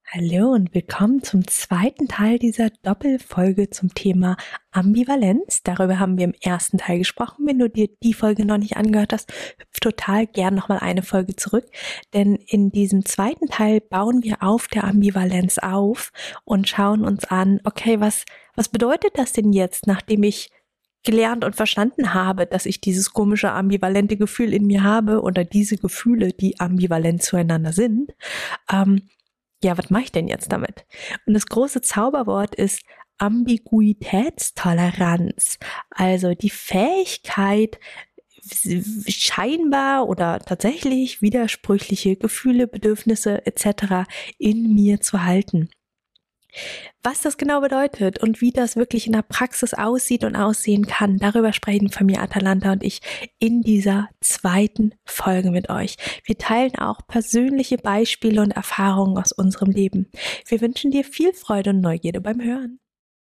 Hallo und willkommen zum zweiten Teil dieser Doppelfolge zum Thema Ambivalenz. Darüber haben wir im ersten Teil gesprochen. Wenn du dir die Folge noch nicht angehört hast, hüpf total gern nochmal eine Folge zurück. Denn in diesem zweiten Teil bauen wir auf der Ambivalenz auf und schauen uns an, okay, was bedeutet das denn jetzt, nachdem ich gelernt und verstanden habe, dass ich dieses komische ambivalente Gefühl in mir habe oder diese Gefühle, die ambivalent zueinander sind, ja, was mache ich denn jetzt damit? Und das große Zauberwort ist Ambiguitätstoleranz, also die Fähigkeit, scheinbar oder tatsächlich widersprüchliche Gefühle, Bedürfnisse etc. in mir zu halten. Was das genau bedeutet und wie das wirklich in der Praxis aussieht und aussehen kann, darüber sprechen Familie Atalanta und ich in dieser zweiten Folge mit euch. Wir teilen auch persönliche Beispiele und Erfahrungen aus unserem Leben. Wir wünschen dir viel Freude und Neugierde beim Hören.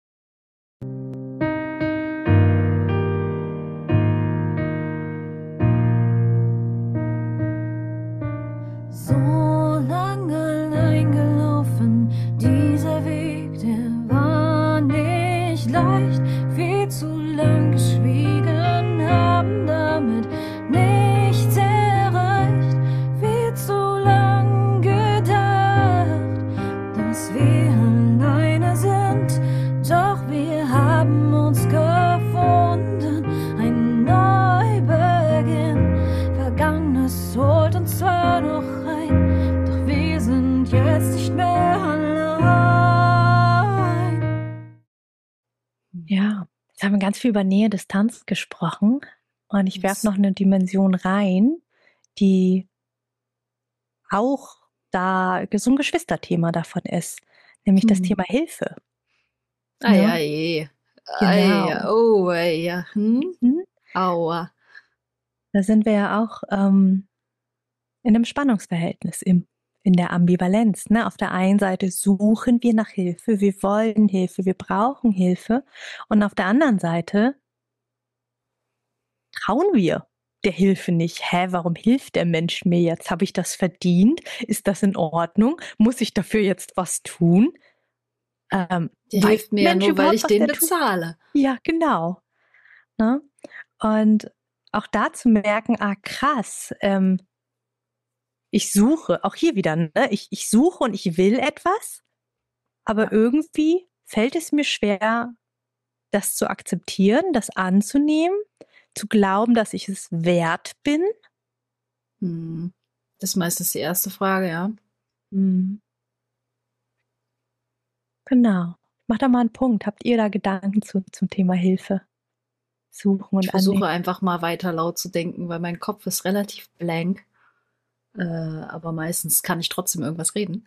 So lange allein gelaufen, dieser Weg, der war nicht leicht. Viel zu lang geschwiegen, haben damit nichts erreicht. Viel zu lang gedacht, dass wir alleine sind. Doch wir haben uns gefunden, ein Neubeginn. Vergangenes holt uns zwar noch rein, doch wir sind jetzt nicht mehr allein. Ja, jetzt haben wir ganz viel über Nähe, Distanz gesprochen und ich werfe noch eine Dimension rein, die auch da so ein Geschwisterthema davon ist, nämlich das Thema Hilfe. Ei. Genau. Oh, ja. Aua. Da sind wir ja auch in einem Spannungsverhältnis, in der Ambivalenz. Ne? Auf der einen Seite suchen wir nach Hilfe, wir wollen Hilfe, wir brauchen Hilfe. Und auf der anderen Seite trauen wir der Hilfe nicht. Warum hilft der Mensch mir jetzt? Habe ich das verdient? Ist das in Ordnung? Muss ich dafür jetzt was tun? Der hilft mir ja nur, weil ich den bezahle. Ja, genau. Ne? Und auch da zu merken, krass, ich suche, auch hier wieder, ne? Ich suche und ich will etwas, aber irgendwie fällt es mir schwer, das zu akzeptieren, das anzunehmen, zu glauben, dass ich es wert bin. Das ist meistens die erste Frage, ja. Genau. Mach da mal einen Punkt. Habt ihr da Gedanken zum Thema Hilfe? Suchen und Ich versuche einfach mal weiter laut zu denken, weil mein Kopf ist relativ blank. Aber meistens kann ich trotzdem irgendwas reden.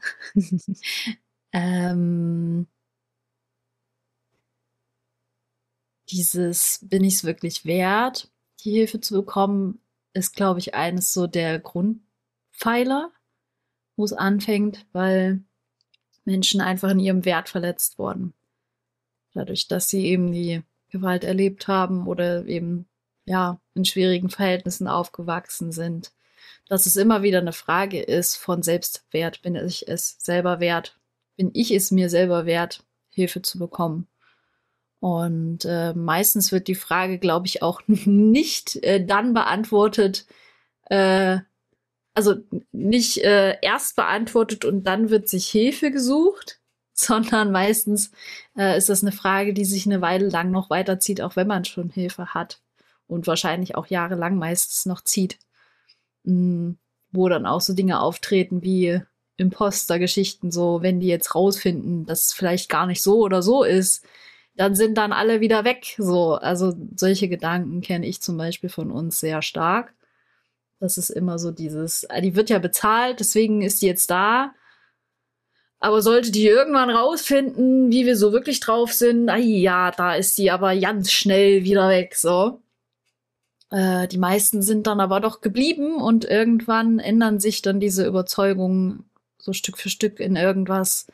Dieses bin ich es wirklich wert, die Hilfe zu bekommen, ist, glaube ich, eines so der Grundpfeiler, wo es anfängt, weil Menschen einfach in ihrem Wert verletzt wurden. Dadurch, dass sie eben die Gewalt erlebt haben oder eben, ja, in schwierigen Verhältnissen aufgewachsen sind. Dass es immer wieder eine Frage ist von Selbstwert. Bin ich es selber wert? Bin ich es mir selber wert, Hilfe zu bekommen? Und meistens wird die Frage, glaube ich, auch nicht dann beantwortet, also nicht erst beantwortet und dann wird sich Hilfe gesucht, sondern meistens ist das eine Frage, die sich eine Weile lang noch weiterzieht, auch wenn man schon Hilfe hat und wahrscheinlich auch jahrelang meistens noch zieht, wo dann auch so Dinge auftreten wie Imposter-Geschichten, so wenn die jetzt rausfinden, dass es vielleicht gar nicht so oder so ist, dann sind dann alle wieder weg. So, also solche Gedanken kenne ich zum Beispiel von uns sehr stark. Das ist immer so dieses, die wird ja bezahlt, deswegen ist die jetzt da. Aber sollte die irgendwann rausfinden, wie wir so wirklich drauf sind, ja, da ist die aber ganz schnell wieder weg, so. Die meisten sind dann aber doch geblieben und irgendwann ändern sich dann diese Überzeugungen so Stück für Stück in irgendwas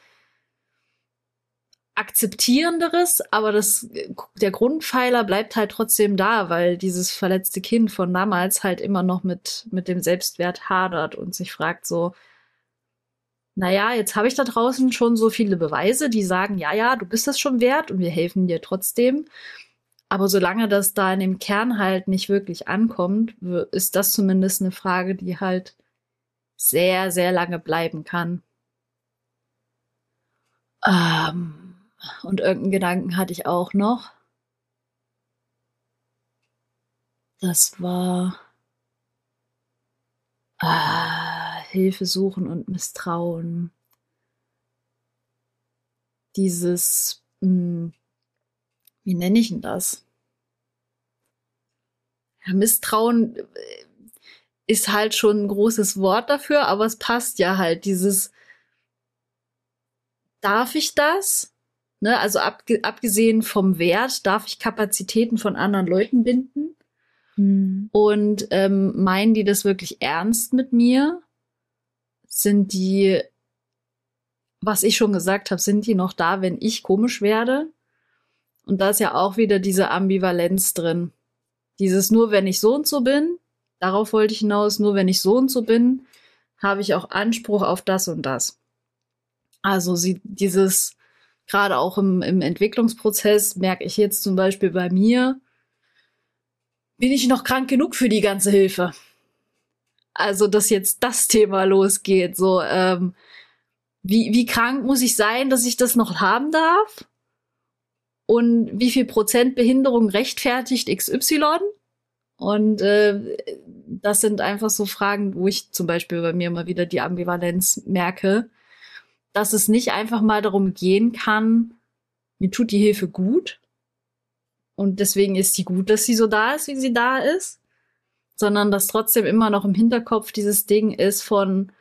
Akzeptierenderes, aber der Grundpfeiler bleibt halt trotzdem da, weil dieses verletzte Kind von damals halt immer noch mit dem Selbstwert hadert und sich fragt so, naja, jetzt habe ich da draußen schon so viele Beweise, die sagen, ja, ja, du bist es schon wert und wir helfen dir trotzdem. Aber solange das da in dem Kern halt nicht wirklich ankommt, ist das zumindest eine Frage, die halt sehr, sehr lange bleiben kann. Ähm, und irgendeinen Gedanken hatte ich auch noch. Das war Hilfe suchen und Misstrauen. Dieses, wie nenne ich denn das? Ja, Misstrauen ist halt schon ein großes Wort dafür, aber es passt ja halt. Dieses, darf ich das? Ne, also abgesehen vom Wert, darf ich Kapazitäten von anderen Leuten binden? Und meinen die das wirklich ernst mit mir? Sind die, was ich schon gesagt habe, sind die noch da, wenn ich komisch werde? Und da ist ja auch wieder diese Ambivalenz drin. Dieses nur, wenn ich so und so bin, darauf wollte ich hinaus, nur wenn ich so und so bin, habe ich auch Anspruch auf das und das. Also dieses, gerade auch im Entwicklungsprozess, merke ich jetzt zum Beispiel bei mir, bin ich noch krank genug für die ganze Hilfe? Also, dass jetzt das Thema losgeht, so, wie krank muss ich sein, dass ich das noch haben darf? Und wie viel Prozent Behinderung rechtfertigt XY? Und das sind einfach so Fragen, wo ich zum Beispiel bei mir mal wieder die Ambivalenz merke, dass es nicht einfach mal darum gehen kann, mir tut die Hilfe gut und deswegen ist sie gut, dass sie so da ist, wie sie da ist, sondern dass trotzdem immer noch im Hinterkopf dieses Ding ist von,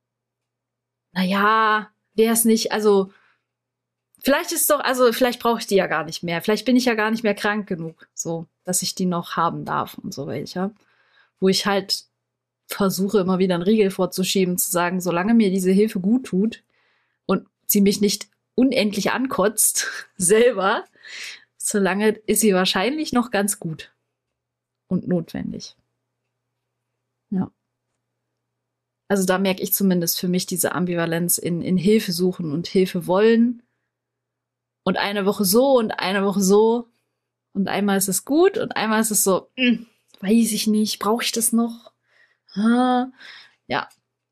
naja, wäre es nicht, also vielleicht brauche ich die ja gar nicht mehr, vielleicht bin ich ja gar nicht mehr krank genug, so, dass ich die noch haben darf und so welcher. Wo ich halt versuche, immer wieder einen Riegel vorzuschieben, zu sagen, solange mir diese Hilfe gut tut und sie mich nicht unendlich ankotzt, selber, solange ist sie wahrscheinlich noch ganz gut und notwendig. Ja. Also da merke ich zumindest für mich diese Ambivalenz in Hilfe suchen und Hilfe wollen. Und eine Woche so und eine Woche so. Und einmal ist es gut und einmal ist es so, weiß ich nicht, brauche ich das noch? Ja.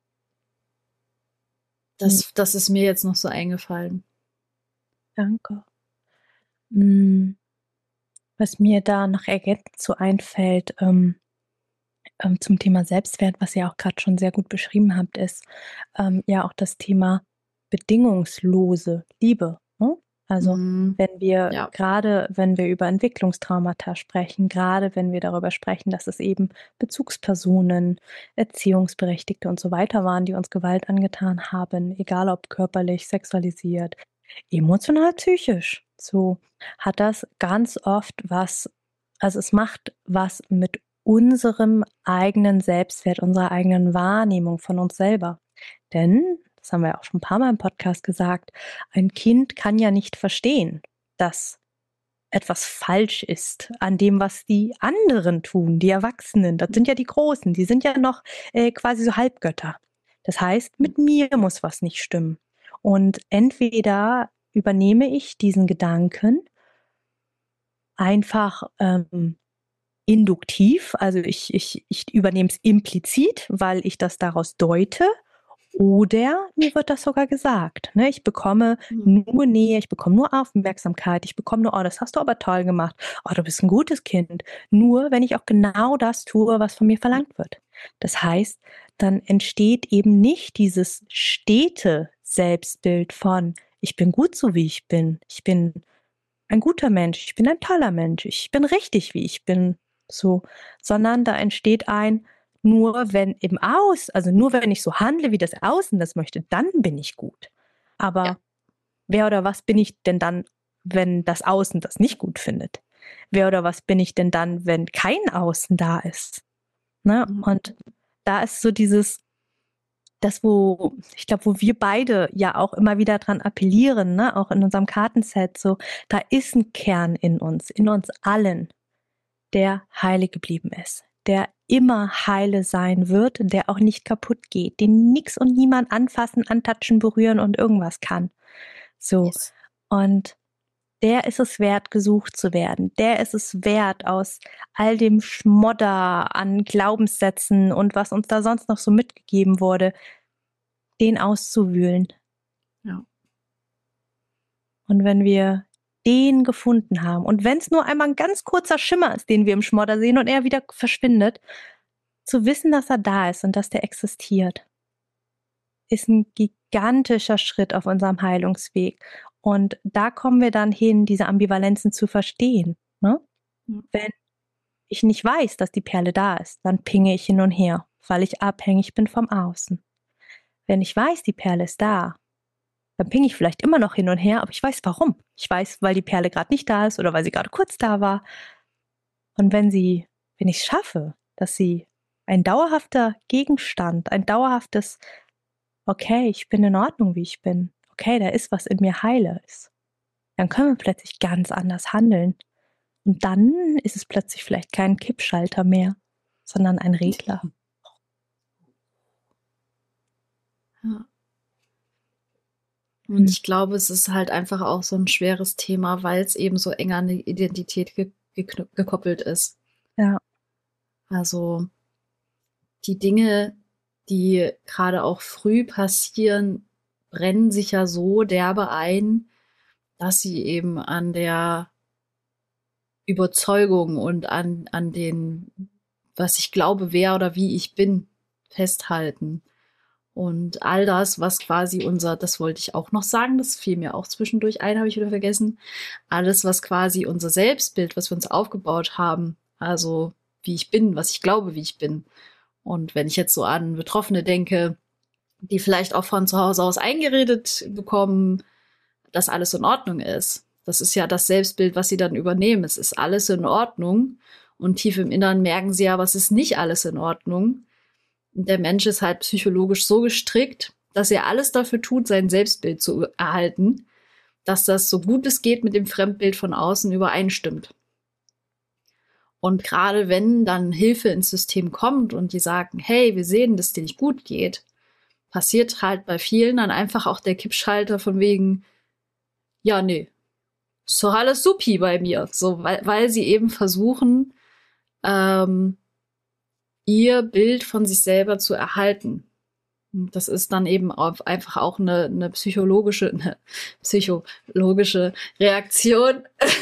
Das ist mir jetzt noch so eingefallen. Danke. Was mir da noch ergänzend so einfällt, zum Thema Selbstwert, was ihr auch gerade schon sehr gut beschrieben habt, ist ja auch das Thema bedingungslose Liebe. Ne? Also wenn wir gerade, wenn wir über Entwicklungstraumata sprechen, gerade wenn wir darüber sprechen, dass es eben Bezugspersonen, Erziehungsberechtigte und so weiter waren, die uns Gewalt angetan haben, egal ob körperlich, sexualisiert, emotional, psychisch, so hat das ganz oft was, also es macht was mit unserem eigenen Selbstwert, unserer eigenen Wahrnehmung von uns selber. Denn, das haben wir ja auch schon ein paar Mal im Podcast gesagt, ein Kind kann ja nicht verstehen, dass etwas falsch ist an dem, was die anderen tun, die Erwachsenen. Das sind ja die Großen, die sind ja noch quasi so Halbgötter. Das heißt, mit mir muss was nicht stimmen. Und entweder übernehme ich diesen Gedanken einfach induktiv, also ich übernehme es implizit, weil ich das daraus deute, oder mir wird das sogar gesagt. Ne? Ich bekomme nur Nähe, ich bekomme nur Aufmerksamkeit, ich bekomme nur, oh, das hast du aber toll gemacht, oh, du bist ein gutes Kind. Nur wenn ich auch genau das tue, was von mir verlangt wird. Das heißt, dann entsteht eben nicht dieses stete Selbstbild von, ich bin gut so, wie ich bin ein guter Mensch, ich bin ein toller Mensch, ich bin richtig, wie ich bin, so, sondern da entsteht nur wenn im also nur wenn ich so handle, wie das Außen das möchte, dann bin ich gut. Aber wer oder was bin ich denn dann, wenn das Außen das nicht gut findet? Wer oder was bin ich denn dann, wenn kein Außen da ist? Ne? Und da ist so ich glaube, wo wir beide ja auch immer wieder dran appellieren, ne, auch in unserem Kartenset, so, da ist ein Kern in uns allen, der heilig geblieben ist, der immer heile sein wird, der auch nicht kaputt geht, den nix und niemand anfassen, antatschen, berühren und irgendwas kann. So. Yes. Und der ist es wert, gesucht zu werden. Der ist es wert, aus all dem Schmodder an Glaubenssätzen und was uns da sonst noch so mitgegeben wurde, den auszuwühlen. Ja. Und wenn wir den gefunden haben und wenn es nur einmal ein ganz kurzer Schimmer ist, den wir im Schmodder sehen und er wieder verschwindet, zu wissen, dass er da ist und dass der existiert, ist ein gigantischer Schritt auf unserem Heilungsweg. Und da kommen wir dann hin, diese Ambivalenzen zu verstehen. Ne? Ja. Wenn ich nicht weiß, dass die Perle da ist, dann pinge ich hin und her, weil ich abhängig bin vom Außen. Wenn ich weiß, die Perle ist da, dann pinge ich vielleicht immer noch hin und her, aber ich weiß warum. Ich weiß, weil die Perle gerade nicht da ist oder weil sie gerade kurz da war. Und wenn ich es schaffe, dass sie ein dauerhafter Gegenstand, ein dauerhaftes, okay, ich bin in Ordnung, wie ich bin, okay, da ist was in mir heile ist, dann können wir plötzlich ganz anders handeln. Und dann ist es plötzlich vielleicht kein Kippschalter mehr, sondern ein Regler. Ja. Und ich glaube, es ist halt einfach auch so ein schweres Thema, weil es eben so eng an die Identität gekoppelt ist. Ja. Also die Dinge, die gerade auch früh passieren, brennen sich ja so derbe ein, dass sie eben an der Überzeugung und an den, was ich glaube, wer oder wie ich bin, festhalten. Und all das, was quasi das wollte ich auch noch sagen, das fiel mir auch zwischendurch ein, habe ich wieder vergessen, alles, was quasi unser Selbstbild, was wir uns aufgebaut haben, also wie ich bin, was ich glaube, wie ich bin. Und wenn ich jetzt so an Betroffene denke, die vielleicht auch von zu Hause aus eingeredet bekommen, dass alles in Ordnung ist. Das ist ja das Selbstbild, was sie dann übernehmen. Es ist alles in Ordnung. Und tief im Inneren merken sie aber, es ist nicht alles in Ordnung. Und der Mensch ist halt psychologisch so gestrickt, dass er alles dafür tut, sein Selbstbild zu erhalten, dass das so gut es geht mit dem Fremdbild von außen übereinstimmt. Und gerade wenn dann Hilfe ins System kommt und die sagen, hey, wir sehen, dass dir nicht gut geht, passiert halt bei vielen dann einfach auch der Kippschalter von wegen, ja, nee, ist doch alles supi bei mir. So, weil sie eben versuchen, ihr Bild von sich selber zu erhalten. Und das ist dann eben einfach auch eine psychologische Reaktion.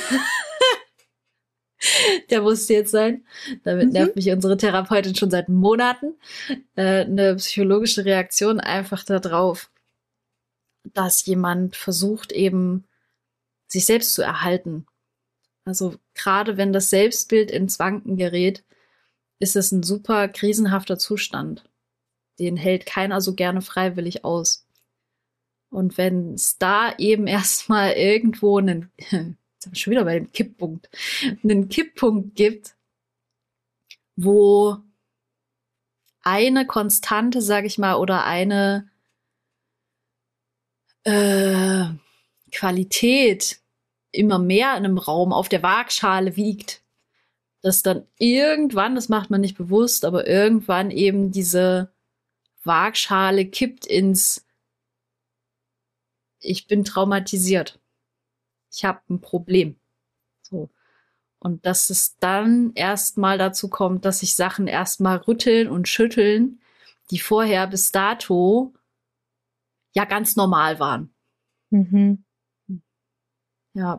Der musste jetzt sein. Damit nervt mich unsere Therapeutin schon seit Monaten. Eine psychologische Reaktion einfach darauf, dass jemand versucht, eben sich selbst zu erhalten. Also gerade wenn das Selbstbild ins Wanken gerät, ist es ein super krisenhafter Zustand. Den hält keiner so gerne freiwillig aus. Und wenn es da eben erstmal irgendwo einen, jetzt sind wir schon wieder bei dem Kipppunkt, einen Kipppunkt gibt, wo eine Konstante, sag ich mal, oder eine Qualität immer mehr in einem Raum auf der Waagschale wiegt, dass dann irgendwann, das macht man nicht bewusst, aber irgendwann eben diese Waagschale kippt ins ich bin traumatisiert. Ich habe ein Problem. So. Und dass es dann erstmal dazu kommt, dass sich Sachen erstmal rütteln und schütteln, die vorher bis dato ja ganz normal waren. Mhm. Ja.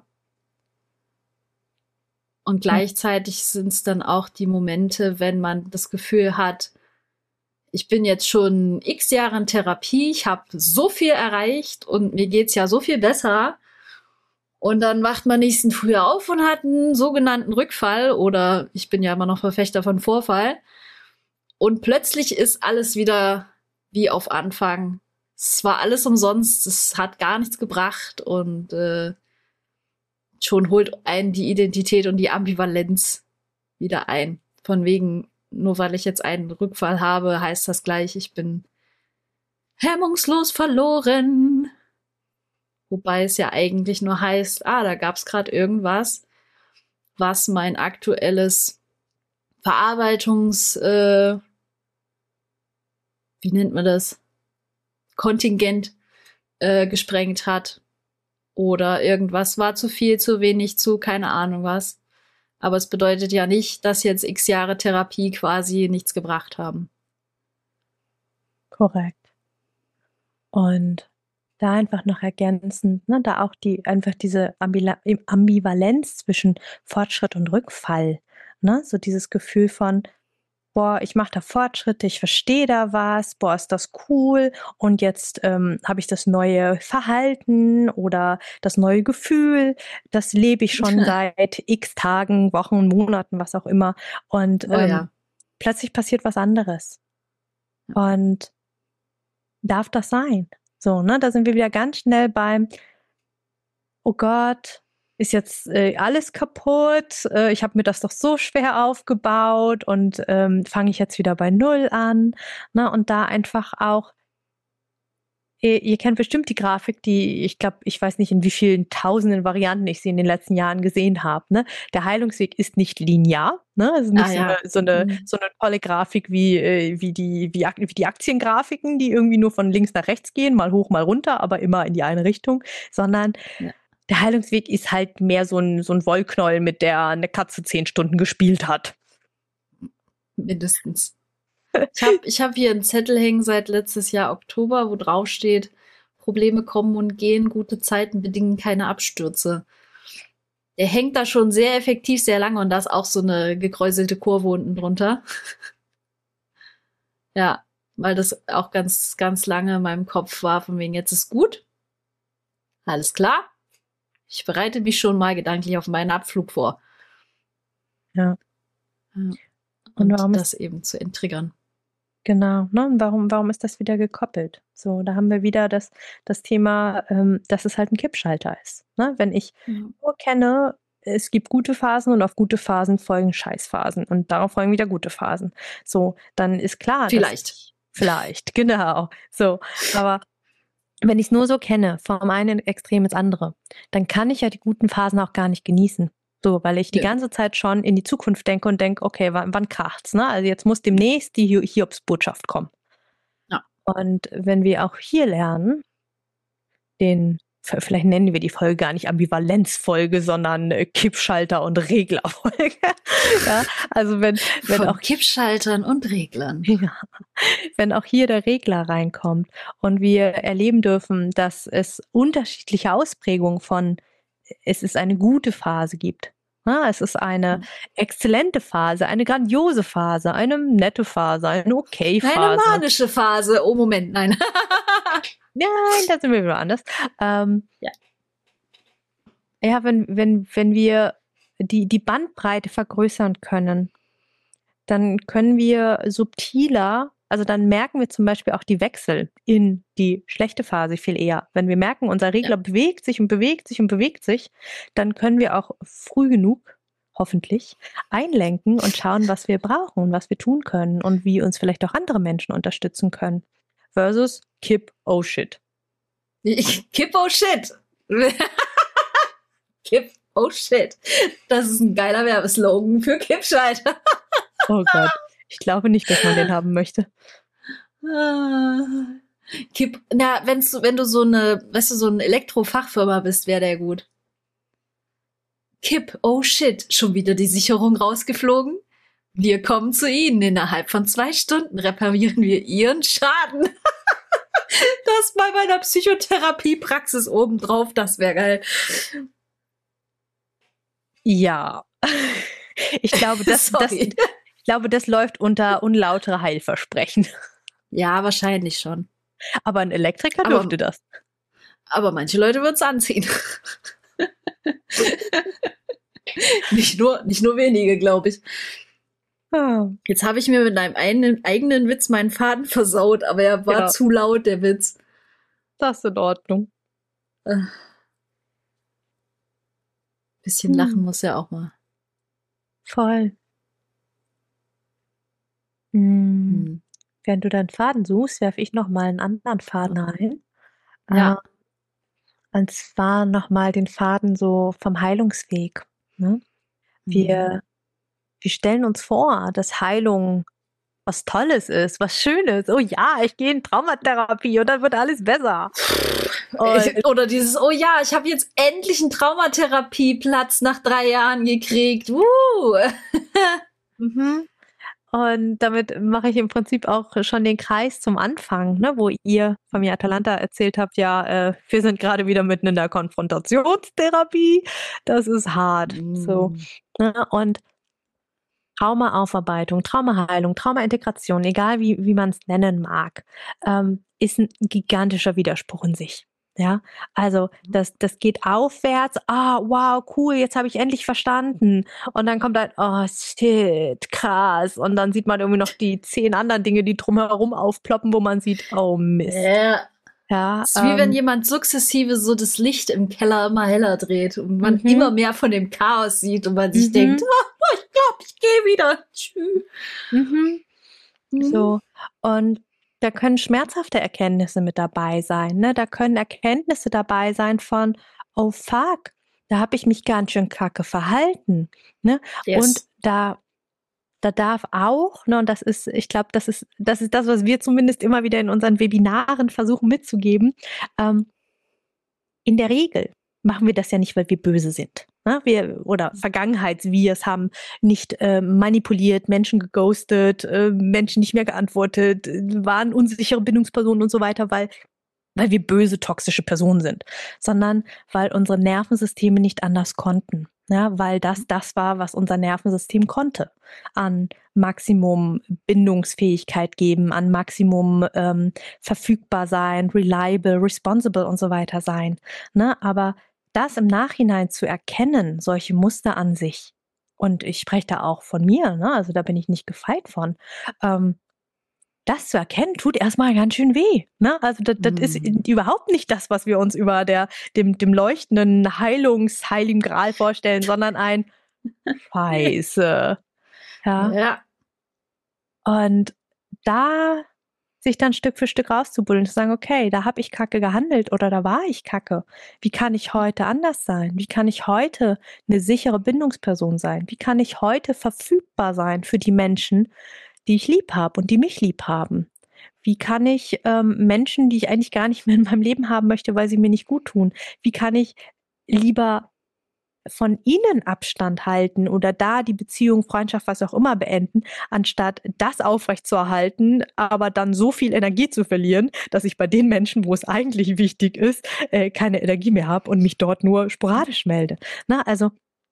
Und gleichzeitig sind es dann auch die Momente, wenn man das Gefühl hat, ich bin jetzt schon x Jahre in Therapie, ich habe so viel erreicht und mir geht's ja so viel besser. Und dann wacht man nächsten Früh auf und hat einen sogenannten Rückfall oder ich bin ja immer noch Verfechter von Vorfall. Und plötzlich ist alles wieder wie auf Anfang. Es war alles umsonst, es hat gar nichts gebracht und schon holt einen die Identität und die Ambivalenz wieder ein. Von wegen, nur weil ich jetzt einen Rückfall habe, heißt das gleich, ich bin hemmungslos verloren. Wobei es ja eigentlich nur heißt, da gab es gerade irgendwas, was mein aktuelles Verarbeitungs, wie nennt man das? Kontingent gesprengt hat. Oder irgendwas war zu viel, zu wenig, zu keine Ahnung was. Aber es bedeutet ja nicht, dass jetzt x Jahre Therapie quasi nichts gebracht haben. Korrekt. Und da einfach noch ergänzend, ne, da auch diese Ambivalenz zwischen Fortschritt und Rückfall, ne, so dieses Gefühl von, boah, ich mache da Fortschritte, ich verstehe da was, boah, ist das cool und jetzt habe ich das neue Verhalten oder das neue Gefühl, das lebe ich schon seit x Tagen, Wochen, Monaten, was auch immer und plötzlich passiert was anderes und darf das sein? So, ne, da sind wir wieder ganz schnell beim, oh Gott, ist jetzt alles kaputt, ich habe mir das doch so schwer aufgebaut und fange ich jetzt wieder bei Null an, ne, und da einfach auch, ihr kennt bestimmt die Grafik, die, ich glaube, ich weiß nicht, in wie vielen tausenden Varianten ich sie in den letzten Jahren gesehen habe, ne, der Heilungsweg ist nicht linear, ne, es ist nicht so eine tolle Grafik wie die Aktiengrafiken, die irgendwie nur von links nach rechts gehen, mal hoch, mal runter, aber immer in die eine Richtung, sondern der Heilungsweg ist halt mehr so ein Wollknäuel, mit der eine Katze 10 Stunden gespielt hat. Mindestens. Ich hab hier einen Zettel hängen seit letztes Jahr Oktober, wo drauf steht, Probleme kommen und gehen, gute Zeiten bedingen keine Abstürze. Der hängt da schon sehr effektiv, sehr lange und da ist auch so eine gekräuselte Kurve unten drunter. Ja, weil das auch ganz, ganz lange in meinem Kopf war, von wegen, jetzt ist gut. Alles klar. Ich bereite mich schon mal gedanklich auf meinen Abflug vor. Ja. Und das eben zu enttriggern. Genau, ne? Und warum ist das wieder gekoppelt? So, da haben wir wieder das Thema, dass es halt ein Kippschalter ist. Ne? Wenn ich nur kenne, es gibt gute Phasen und auf gute Phasen folgen Scheißphasen und darauf folgen wieder gute Phasen. So, dann ist klar. Vielleicht, genau. So, aber wenn ich es nur so kenne, vom einen Extrem ins andere, dann kann ich ja die guten Phasen auch gar nicht genießen. So, weil ich die ganze Zeit schon in die Zukunft denke und denke, okay, wann kracht's, ne? Also jetzt muss demnächst die Hiobsbotschaft kommen. Ja. Und wenn wir auch hier lernen, vielleicht nennen wir die Folge gar nicht Ambivalenzfolge, sondern Kippschalter und Reglerfolge. Ja, also wenn auch Kippschaltern und Reglern. Ja, wenn auch hier der Regler reinkommt und wir erleben dürfen, dass es unterschiedliche Ausprägungen von es ist eine gute Phase gibt. Ja, es ist eine exzellente Phase, eine grandiose Phase, eine nette Phase, eine okay Phase. Eine manische Phase. Oh, Moment, nein. Nein, da sind wir wieder anders. Ja, wenn wir die Bandbreite vergrößern können, dann können wir subtiler, also dann merken wir zum Beispiel auch die Wechsel in die schlechte Phase viel eher. Wenn wir merken, unser Regler bewegt sich und bewegt sich und bewegt sich, dann können wir auch früh genug, hoffentlich, einlenken und schauen, was wir brauchen und was wir tun können und wie uns vielleicht auch andere Menschen unterstützen können. Versus Kipp, oh shit. Kipp, oh shit. Kipp, oh shit. Das ist ein geiler Werbeslogan für Kippschalter. Oh Gott, ich glaube nicht, dass man den haben möchte. Wenn du so eine Elektrofachfirma bist, wäre der gut. Kipp, oh shit, schon wieder die Sicherung rausgeflogen? Wir kommen zu Ihnen. Innerhalb von 2 Stunden reparieren wir Ihren Schaden. Das bei meiner Psychotherapiepraxis obendrauf, das wäre geil. Ja. Ich glaube, das läuft unter unlautere Heilversprechen. Ja, wahrscheinlich schon. Aber ein Elektriker dürfte das. Aber manche Leute würden es anziehen. Nicht nur wenige, glaube ich. Jetzt habe ich mir mit einem eigenen Witz meinen Faden versaut, aber er war zu laut, der Witz. Das ist in Ordnung. Bisschen lachen muss ja auch mal. Voll. Während du deinen Faden suchst, werfe ich noch mal einen anderen Faden ein. Ja. Und zwar noch mal den Faden so vom Heilungsweg. Ne? Wir wir stellen uns vor, dass Heilung was Tolles ist, was Schönes. Oh ja, ich gehe in Traumatherapie und dann wird alles besser. Oder dieses, oh ja, ich habe jetzt endlich einen Traumatherapieplatz nach 3 Jahren gekriegt. Mhm. Und damit mache ich im Prinzip auch schon den Kreis zum Anfang, ne, wo ihr von mir Atalanta erzählt habt, ja, wir sind gerade wieder mitten in der Konfrontationstherapie. Das ist hart. So. Ne? Und Traumaaufarbeitung, Traumaheilung, Traumaintegration, egal wie man es nennen mag, ist ein gigantischer Widerspruch in sich. Ja, also das geht aufwärts, wow, cool, jetzt habe ich endlich verstanden. Und dann kommt halt, oh shit, krass. Und dann sieht man irgendwie noch die 10 anderen Dinge, die drumherum aufploppen, wo man sieht, oh Mist. Ja, es ist wie wenn jemand sukzessive so das Licht im Keller immer heller dreht und man immer mehr von dem Chaos sieht und man sich denkt, ich glaube, ich gehe wieder. Tschüss. So, und da können schmerzhafte Erkenntnisse mit dabei sein, ne? Da können Erkenntnisse dabei sein von, oh fuck, da habe ich mich ganz schön kacke verhalten, ne? Yes. Und da darf auch, ne, und das ist, ich glaube, das ist das, was wir zumindest immer wieder in unseren Webinaren versuchen mitzugeben. In der Regel machen wir das ja nicht, weil wir böse sind. Ne? Oder Vergangenheits-Wirs haben nicht manipuliert, Menschen geghostet, Menschen nicht mehr geantwortet, waren unsichere Bindungspersonen und so weiter, weil wir böse, toxische Personen sind, sondern weil unsere Nervensysteme nicht anders konnten. Ja, weil das war, was unser Nervensystem konnte. An Maximum Bindungsfähigkeit geben, an Maximum verfügbar sein, reliable, responsible und so weiter sein. Ne? Aber das im Nachhinein zu erkennen, solche Muster an sich, und ich spreche da auch von mir, ne? Also da bin ich nicht gefeit von, das zu erkennen, tut erstmal ganz schön weh. Ne? Also das ist überhaupt nicht das, was wir uns über dem leuchtenden Heiligen Gral vorstellen, sondern ein Scheiße. Ja. Und da sich dann Stück für Stück rauszubuddeln und zu sagen, okay, da habe ich kacke gehandelt oder da war ich kacke. Wie kann ich heute anders sein? Wie kann ich heute eine sichere Bindungsperson sein? Wie kann ich heute verfügbar sein für die Menschen, die ich lieb habe und die mich lieb haben? Wie kann ich Menschen, die ich eigentlich gar nicht mehr in meinem Leben haben möchte, weil sie mir nicht gut tun, wie kann ich lieber von ihnen Abstand halten oder da die Beziehung, Freundschaft, was auch immer beenden, anstatt das aufrechtzuerhalten, aber dann so viel Energie zu verlieren, dass ich bei den Menschen, wo es eigentlich wichtig ist, keine Energie mehr habe und mich dort nur sporadisch melde. Na, also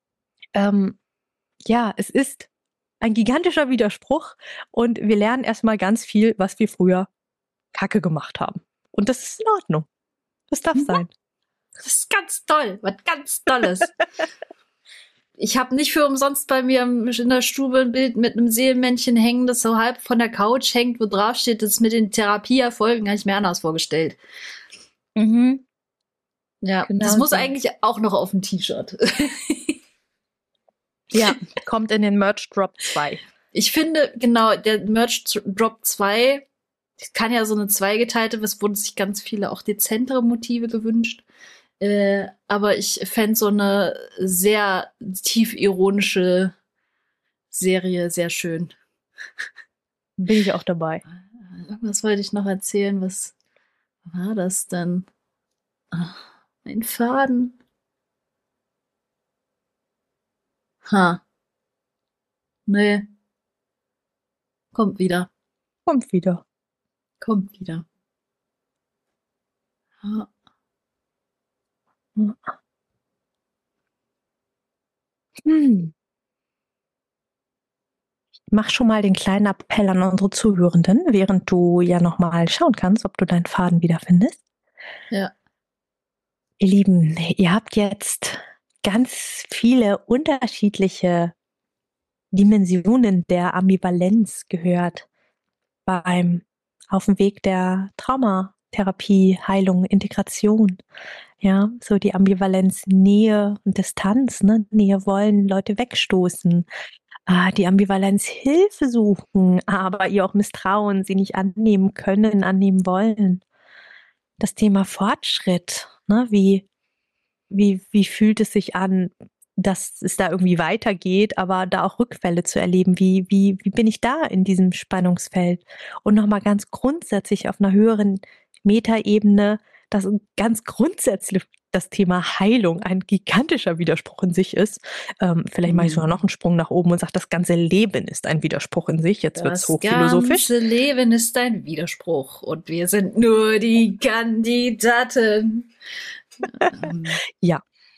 ja, es ist ein gigantischer Widerspruch und wir lernen erstmal ganz viel, was wir früher kacke gemacht haben. Und das ist in Ordnung. Das darf sein. Das ist ganz toll, was ganz Tolles. Ich habe nicht für umsonst bei mir in der Stube ein Bild mit einem Seelenmännchen hängen, das so halb von der Couch hängt, wo drauf steht, das mit den Therapieerfolgen, habe ich mir anders vorgestellt. Ja, genau, das muss so eigentlich auch noch auf ein T-Shirt. Ja, kommt in den Merch Drop 2. Ich finde, genau, der Merch Drop 2 kann ja so eine zweigeteilte, es wurden sich ganz viele auch dezentere Motive gewünscht. Aber ich fände so eine sehr tief ironische Serie sehr schön. Bin ich auch dabei. Irgendwas wollte ich noch erzählen. Was war das denn? Ach, ein Faden. Nee. Kommt wieder. Kommt wieder. Ha. Ich mach schon mal den kleinen Appell an unsere Zuhörenden, während du ja nochmal schauen kannst, ob du deinen Faden wiederfindest. Ja. Ihr Lieben, ihr habt jetzt ganz viele unterschiedliche Dimensionen der Ambivalenz gehört auf dem Weg der Traumatherapie, Heilung, Integration. Ja, so die Ambivalenz Nähe und Distanz, ne? Nähe wollen, Leute wegstoßen. Die Ambivalenz Hilfe suchen, aber ihr auch misstrauen, sie nicht annehmen können, annehmen wollen. Das Thema Fortschritt, ne? Wie fühlt es sich an, dass es da irgendwie weitergeht, aber da auch Rückfälle zu erleben. Wie bin ich da in diesem Spannungsfeld? Und nochmal ganz grundsätzlich auf einer höheren Metaebene, dass ganz grundsätzlich das Thema Heilung ein gigantischer Widerspruch in sich ist. Vielleicht mache ich sogar noch einen Sprung nach oben und sage, das ganze Leben ist ein Widerspruch in sich. Jetzt wird es hochphilosophisch. Das ganze Leben ist ein Widerspruch und wir sind nur die Kandidaten. Ja.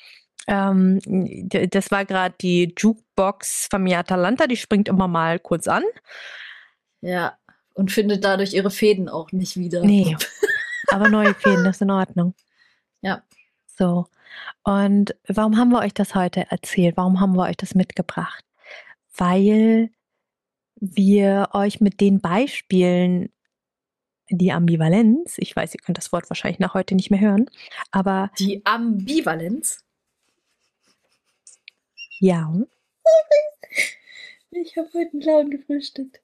Das war gerade die Jukebox Familie Atalanta, die springt immer mal kurz an. Ja, und findet dadurch ihre Fäden auch nicht wieder. Nee, aber neue Fäden, das ist in Ordnung. Ja. So, und warum haben wir euch das heute erzählt? Warum haben wir euch das mitgebracht? Weil wir euch mit den Beispielen die Ambivalenz, ich weiß, ihr könnt das Wort wahrscheinlich nach heute nicht mehr hören, aber die Ambivalenz? Ja. Ich habe heute einen Clown gefrühstückt.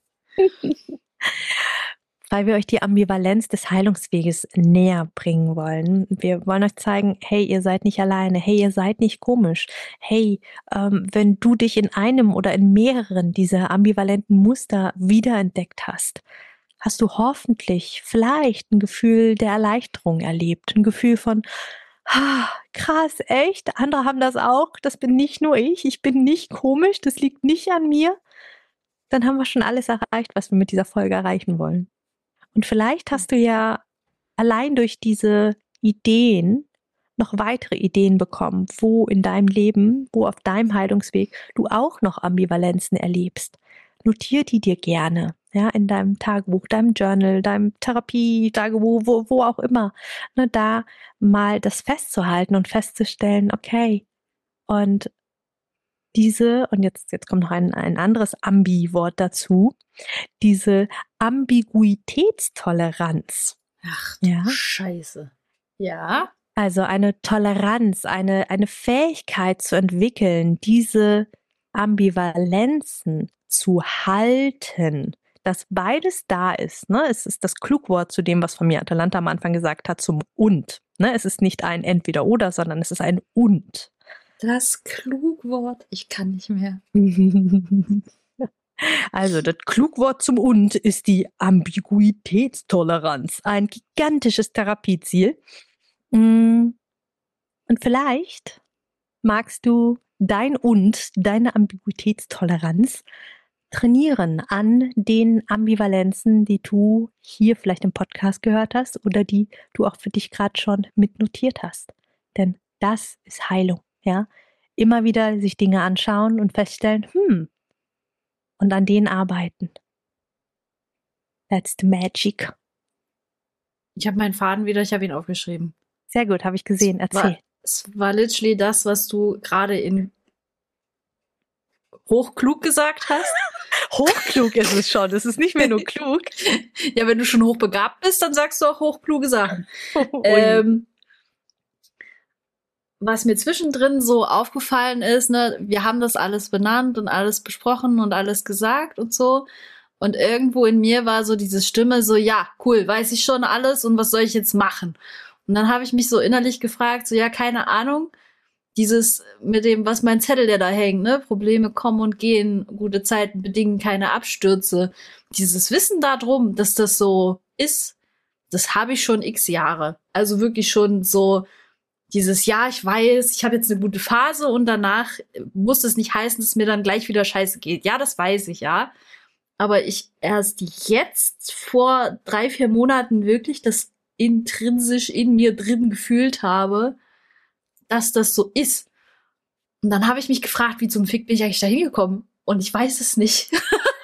Weil wir euch die Ambivalenz des Heilungsweges näher bringen wollen. Wir wollen euch zeigen, hey, ihr seid nicht alleine, hey, ihr seid nicht komisch, hey, wenn du dich in einem oder in mehreren dieser ambivalenten Muster wiederentdeckt hast, hast du hoffentlich vielleicht ein Gefühl der Erleichterung erlebt, ein Gefühl von, krass, echt, andere haben das auch, das bin nicht nur ich bin nicht komisch, das liegt nicht an mir. Dann haben wir schon alles erreicht, was wir mit dieser Folge erreichen wollen. Und vielleicht hast du ja allein durch diese Ideen noch weitere Ideen bekommen, wo in deinem Leben, wo auf deinem Heilungsweg du auch noch Ambivalenzen erlebst. Notier die dir gerne, ja, in deinem Tagebuch, deinem Journal, deinem Therapie-Tagebuch, wo auch immer. Ne, da mal das festzuhalten und festzustellen, okay, und jetzt kommt noch ein anderes Ambi-Wort dazu, diese Ambiguitätstoleranz. Ach du Scheiße. Ja. Also eine Toleranz, eine Fähigkeit zu entwickeln, diese Ambivalenzen zu halten, dass beides da ist. Ne? Es ist das Klugwort zu dem, was Familie Atalanta am Anfang gesagt hat, zum Und. Ne? Es ist nicht ein Entweder-Oder, sondern es ist ein Und. Das Klugwort. Ich kann nicht mehr. Also, das Klugwort zum Und ist die Ambiguitätstoleranz. Ein gigantisches Therapieziel. Und vielleicht magst du dein Und, deine Ambiguitätstoleranz trainieren an den Ambivalenzen, die du hier vielleicht im Podcast gehört hast oder die du auch für dich gerade schon mitnotiert hast. Denn das ist Heilung. Ja, immer wieder sich Dinge anschauen und feststellen, und an denen arbeiten. That's the magic. Ich habe meinen Faden wieder, ich habe ihn aufgeschrieben. Sehr gut, habe ich gesehen. Erzähl. Es war literally das, was du gerade in hochklug gesagt hast. Hochklug ist es schon, es ist nicht mehr nur klug. Ja, wenn du schon hochbegabt bist, dann sagst du auch hochkluge Sachen. Was mir zwischendrin so aufgefallen ist, ne, wir haben das alles benannt und alles besprochen und alles gesagt und so. Und irgendwo in mir war so diese Stimme so, ja, cool, weiß ich schon alles und was soll ich jetzt machen? Und dann habe ich mich so innerlich gefragt, so, ja, keine Ahnung, dieses mit dem, was mein Zettel, der da hängt, ne, Probleme kommen und gehen, gute Zeiten bedingen keine Abstürze. Dieses Wissen darum, dass das so ist, das habe ich schon x Jahre. Also wirklich schon so, dieses, ja, ich weiß, ich habe jetzt eine gute Phase und danach muss es nicht heißen, dass es mir dann gleich wieder scheiße geht. Ja, das weiß ich, ja. Aber ich erst jetzt vor 3-4 Monaten wirklich das intrinsisch in mir drin gefühlt habe, dass das so ist. Und dann habe ich mich gefragt, wie zum Fick bin ich eigentlich da hingekommen? Und ich weiß es nicht.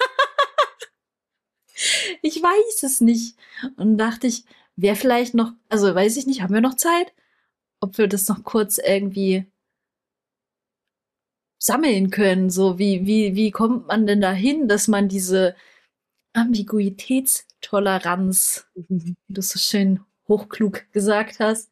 Ich weiß es nicht. Und dachte ich, wäre vielleicht noch, also weiß ich nicht, haben wir noch Zeit? Ob wir das noch kurz irgendwie sammeln können. So, wie kommt man denn dahin, dass man diese Ambiguitätstoleranz, wie du so schön hochklug gesagt hast,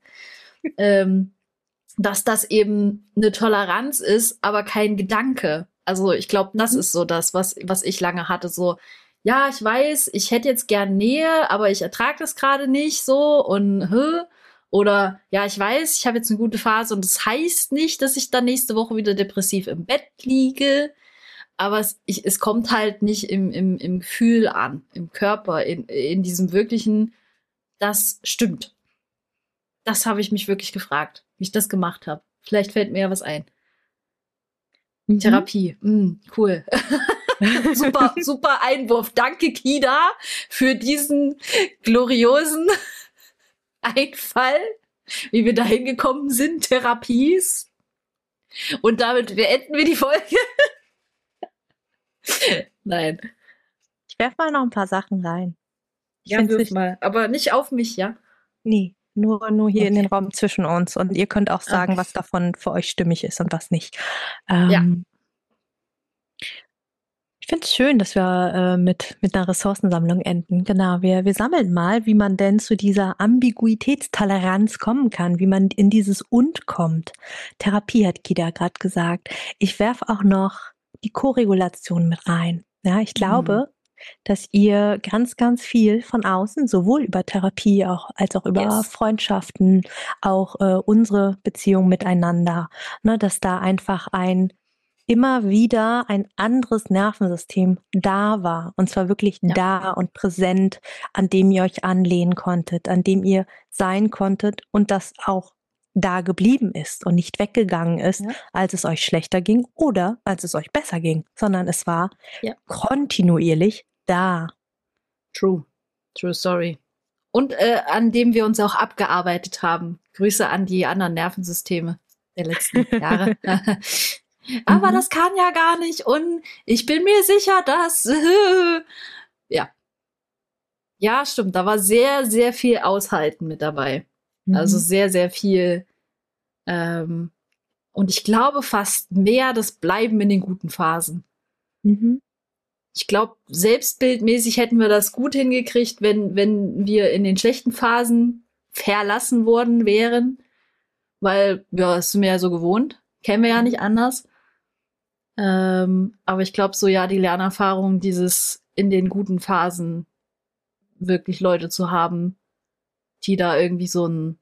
dass das eben eine Toleranz ist, aber kein Gedanke. Also ich glaube, das ist so das, was ich lange hatte. So, ja, ich weiß, ich hätte jetzt gern Nähe, aber ich ertrage das gerade nicht so Oder, ja, ich weiß, ich habe jetzt eine gute Phase und das heißt nicht, dass ich dann nächste Woche wieder depressiv im Bett liege. Aber es kommt halt nicht im Gefühl an, im Körper, in diesem wirklichen, das stimmt. Das habe ich mich wirklich gefragt, wie ich das gemacht habe. Vielleicht fällt mir ja was ein. Therapie, cool. Super, super Einwurf. Danke, Kida, für diesen gloriosen Einfall, wie wir da hingekommen sind. Therapies. Und damit beenden wir die Folge. Nein. Ich werfe mal noch ein paar Sachen rein. Ja, wirf mal. Aber nicht auf mich, ja? Nee, nur hier in den Raum zwischen uns. Und ihr könnt auch sagen, was davon für euch stimmig ist und was nicht. Ja. Ich finde es schön, dass wir mit einer Ressourcensammlung enden. Genau, wir sammeln mal, wie man denn zu dieser Ambiguitätstoleranz kommen kann, wie man in dieses Und kommt. Therapie hat Kida gerade gesagt. Ich werfe auch noch die Koregulation mit rein. Ja, ich glaube, dass ihr ganz, ganz viel von außen, sowohl über Therapie als auch über Freundschaften, auch unsere Beziehung miteinander, ne, dass da einfach immer wieder ein anderes Nervensystem da war. Und zwar wirklich da und präsent, an dem ihr euch anlehnen konntet, an dem ihr sein konntet und das auch da geblieben ist und nicht weggegangen ist, als es euch schlechter ging oder als es euch besser ging, sondern es war kontinuierlich da. True story. Und an dem wir uns auch abgearbeitet haben. Grüße an die anderen Nervensysteme der letzten Jahre. Aber das kann ja gar nicht und ich bin mir sicher, dass ja, stimmt, da war sehr, sehr viel Aushalten mit dabei. Also sehr, sehr viel und ich glaube fast mehr das Bleiben in den guten Phasen. Ich glaube, selbstbildmäßig hätten wir das gut hingekriegt, wenn wir in den schlechten Phasen verlassen worden wären, weil das sind wir ja so gewohnt, kennen wir ja nicht anders. Aber ich glaube so, die Lernerfahrung, dieses in den guten Phasen wirklich Leute zu haben, die da irgendwie so einen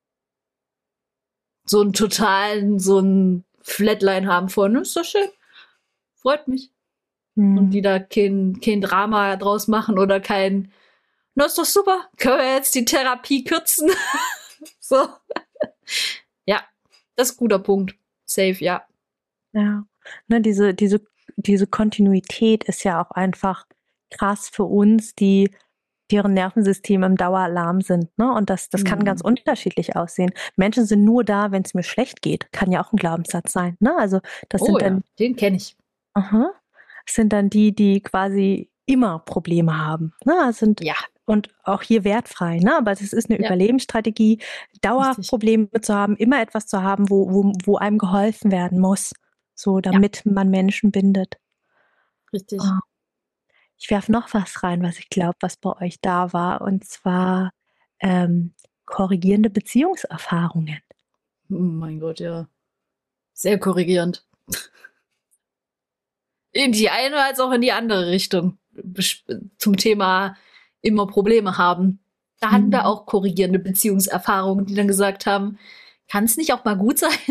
Flatline haben von, ist doch schön, freut mich. Und die da kein Drama draus machen oder ist doch super, können wir jetzt die Therapie kürzen. So. Ja, das ist ein guter Punkt. Safe, ja. Ja. Ne, diese Kontinuität ist ja auch einfach krass für uns, deren Nervensysteme im Daueralarm sind. Ne? Und das kann ganz unterschiedlich aussehen. Menschen sind nur da, wenn es mir schlecht geht. Kann ja auch ein Glaubenssatz sein. Ne? Also das sind dann, den kenne ich. Das sind dann die quasi immer Probleme haben. Ne? Und auch hier wertfrei. Ne? Aber es ist eine Überlebensstrategie, dauerhaft Probleme zu haben, immer etwas zu haben, wo einem geholfen werden muss. So, damit man Menschen bindet. Richtig. Oh. Ich werfe noch was rein, was ich glaube, was bei euch da war. Und zwar korrigierende Beziehungserfahrungen. Oh mein Gott, ja. Sehr korrigierend. In die eine als auch in die andere Richtung. Zum Thema immer Probleme haben. Da hatten wir auch korrigierende Beziehungserfahrungen, die dann gesagt haben, kann es nicht auch mal gut sein?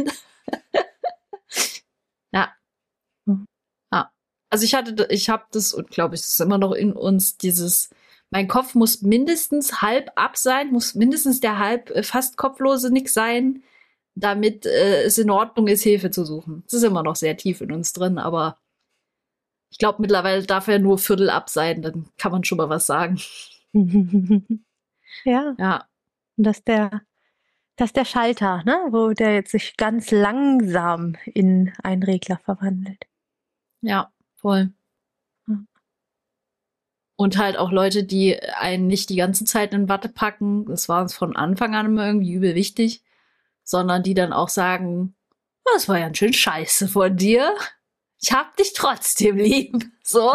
Ja. Also ich habe das und glaube ich, das ist immer noch in uns mein Kopf muss mindestens halb ab sein, muss mindestens der halb fast kopflose Nick sein, damit es in Ordnung ist, Hilfe zu suchen. Das ist immer noch sehr tief in uns drin, aber ich glaube, mittlerweile darf er nur Viertel ab sein, dann kann man schon mal was sagen. Ja. Und das ist der Schalter, ne? Wo der jetzt sich ganz langsam in einen Regler verwandelt. Ja, voll. Und halt auch Leute, die einen nicht die ganze Zeit in Watte packen, das war uns von Anfang an immer irgendwie übel wichtig, sondern die dann auch sagen, das war ja ein schön scheiße von dir. Ich hab dich trotzdem lieb. So.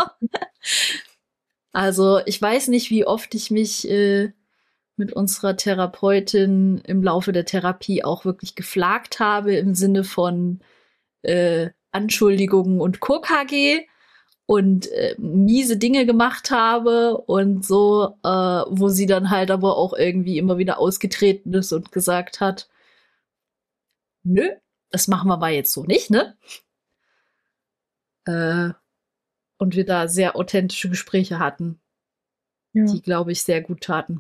Also ich weiß nicht, wie oft ich mich mit unserer Therapeutin im Laufe der Therapie auch wirklich geflagt habe im Sinne von Anschuldigungen und KKG. und miese Dinge gemacht habe und so, wo sie dann halt aber auch irgendwie immer wieder ausgetreten ist und gesagt hat, nö, das machen wir mal jetzt so nicht, ne? Und wir da sehr authentische Gespräche hatten, die, glaube ich, sehr gut taten.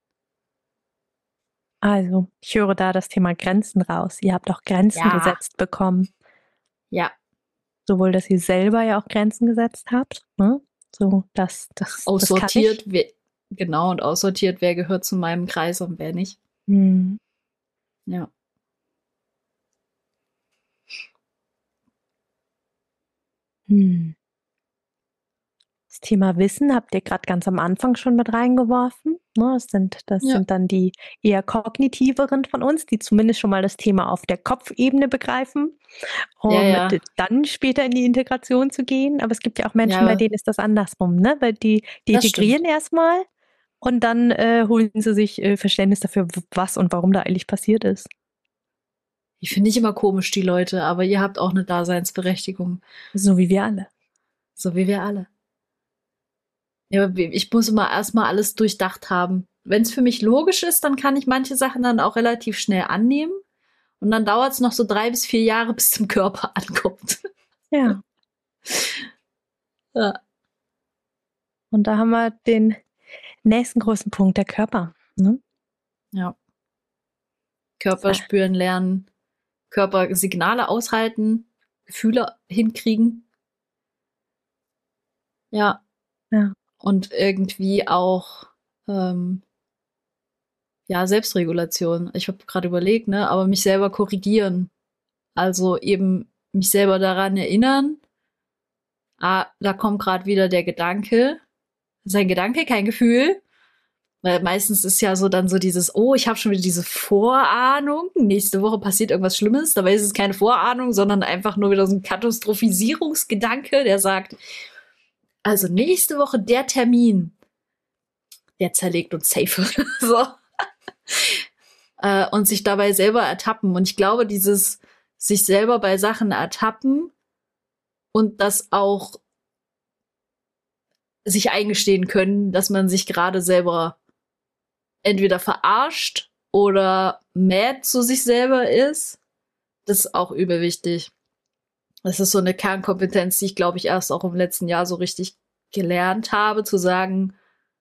Also, ich höre da das Thema Grenzen raus. Ihr habt auch Grenzen gesetzt bekommen. Ja. Sowohl, dass ihr selber ja auch Grenzen gesetzt habt, ne? So, das aussortiert, genau, und aussortiert, wer gehört zu meinem Kreis und wer nicht. Mhm. Ja. Das Thema Wissen habt ihr gerade ganz am Anfang schon mit reingeworfen. Ne? Das sind dann die eher kognitiveren von uns, die zumindest schon mal das Thema auf der Kopfebene begreifen, um dann später in die Integration zu gehen. Aber es gibt ja auch Menschen, bei denen ist das andersrum, ne? Weil die integrieren erstmal und dann holen sie sich Verständnis dafür, was und warum da eigentlich passiert ist. Die finde ich immer komisch, die Leute, aber ihr habt auch eine Daseinsberechtigung. So wie wir alle. So wie wir alle. Ja, ich muss immer erstmal alles durchdacht haben. Wenn es für mich logisch ist, dann kann ich manche Sachen dann auch relativ schnell annehmen. Und dann dauert es noch so 3 bis 4 Jahre, bis es im Körper ankommt. Ja. Ja. Und da haben wir den nächsten großen Punkt, der Körper. Ne? Ja. Körper spüren lernen, Körpersignale aushalten, Gefühle hinkriegen. Ja. Und irgendwie auch Selbstregulation. Ich habe gerade überlegt, ne, aber mich selber korrigieren. Also eben mich selber daran erinnern, da kommt gerade wieder der Gedanke. Das ist ein Gedanke, kein Gefühl. Weil meistens ist ja so dann so dieses, ich habe schon wieder diese Vorahnung, nächste Woche passiert irgendwas Schlimmes. Dabei ist es keine Vorahnung, sondern einfach nur wieder so ein Katastrophisierungsgedanke, der sagt, also nächste Woche der Termin, der zerlegt uns safe. So. Und sich dabei selber ertappen. Und ich glaube, dieses sich selber bei Sachen ertappen und das auch sich eingestehen können, dass man sich gerade selber entweder verarscht oder mad zu sich selber ist, das ist auch überwichtig. Das ist so eine Kernkompetenz, die ich, glaube ich, erst auch im letzten Jahr so richtig gelernt habe, zu sagen,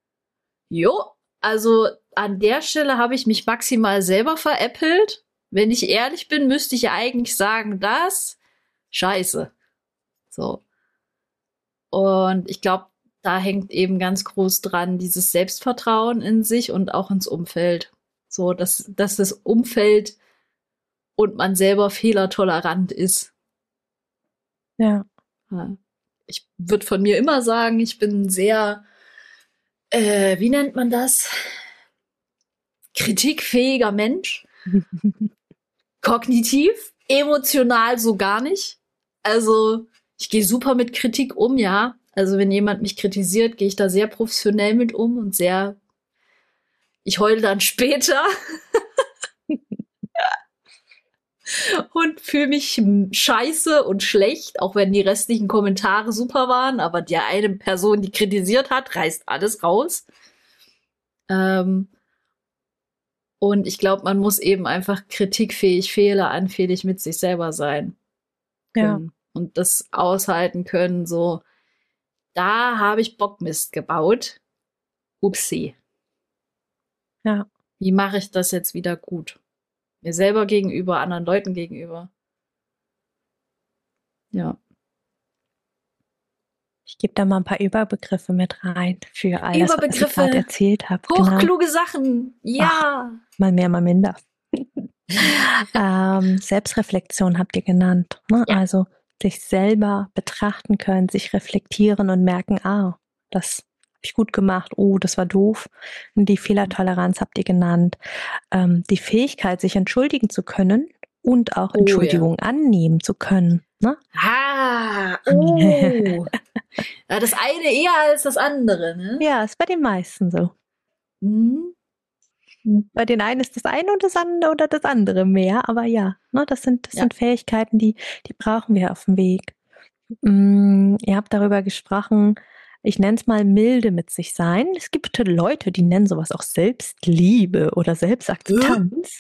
also an der Stelle habe ich mich maximal selber veräppelt. Wenn ich ehrlich bin, müsste ich ja eigentlich sagen, das scheiße. So. Und ich glaube, da hängt eben ganz groß dran, dieses Selbstvertrauen in sich und auch ins Umfeld. So, dass das Umfeld und man selber fehlertolerant ist. Ja. Ich würde von mir immer sagen, ich bin sehr, wie nennt man das? Kritikfähiger Mensch. Kognitiv, emotional so gar nicht. Also, ich gehe super mit Kritik um, ja. Also wenn jemand mich kritisiert, gehe ich da sehr professionell mit um und ich heule dann später und fühle mich scheiße und schlecht, auch wenn die restlichen Kommentare super waren, aber die eine Person, die kritisiert hat, reißt alles raus. Und ich glaube, man muss eben einfach kritikfähig, fehleranfällig mit sich selber sein können und das aushalten können, so da habe ich Bockmist gebaut. Upsi. Ja. Wie mache ich das jetzt wieder gut? Mir selber gegenüber, anderen Leuten gegenüber. Ja. Ich gebe da mal ein paar Überbegriffe mit rein für all das, was ich gerade erzählt habe. Hochkluge Sachen. Ja. Ach, mal mehr, mal minder. Selbstreflexion habt ihr genannt. Ne? Ja. Also sich selber betrachten können, sich reflektieren und merken, das habe ich gut gemacht, das war doof. Und die Fehlertoleranz habt ihr genannt. Die Fähigkeit, sich entschuldigen zu können und auch Entschuldigung annehmen zu können. Ne? Ja, das eine eher als das andere, ne? Ja, ist bei den meisten so. Mhm. Bei den einen ist das eine und das andere oder das andere mehr, aber ja, ne, das sind Fähigkeiten, die brauchen wir auf dem Weg. Ihr habt darüber gesprochen, ich nenne es mal milde mit sich sein. Es gibt Leute, die nennen sowas auch Selbstliebe oder Selbstakzeptanz.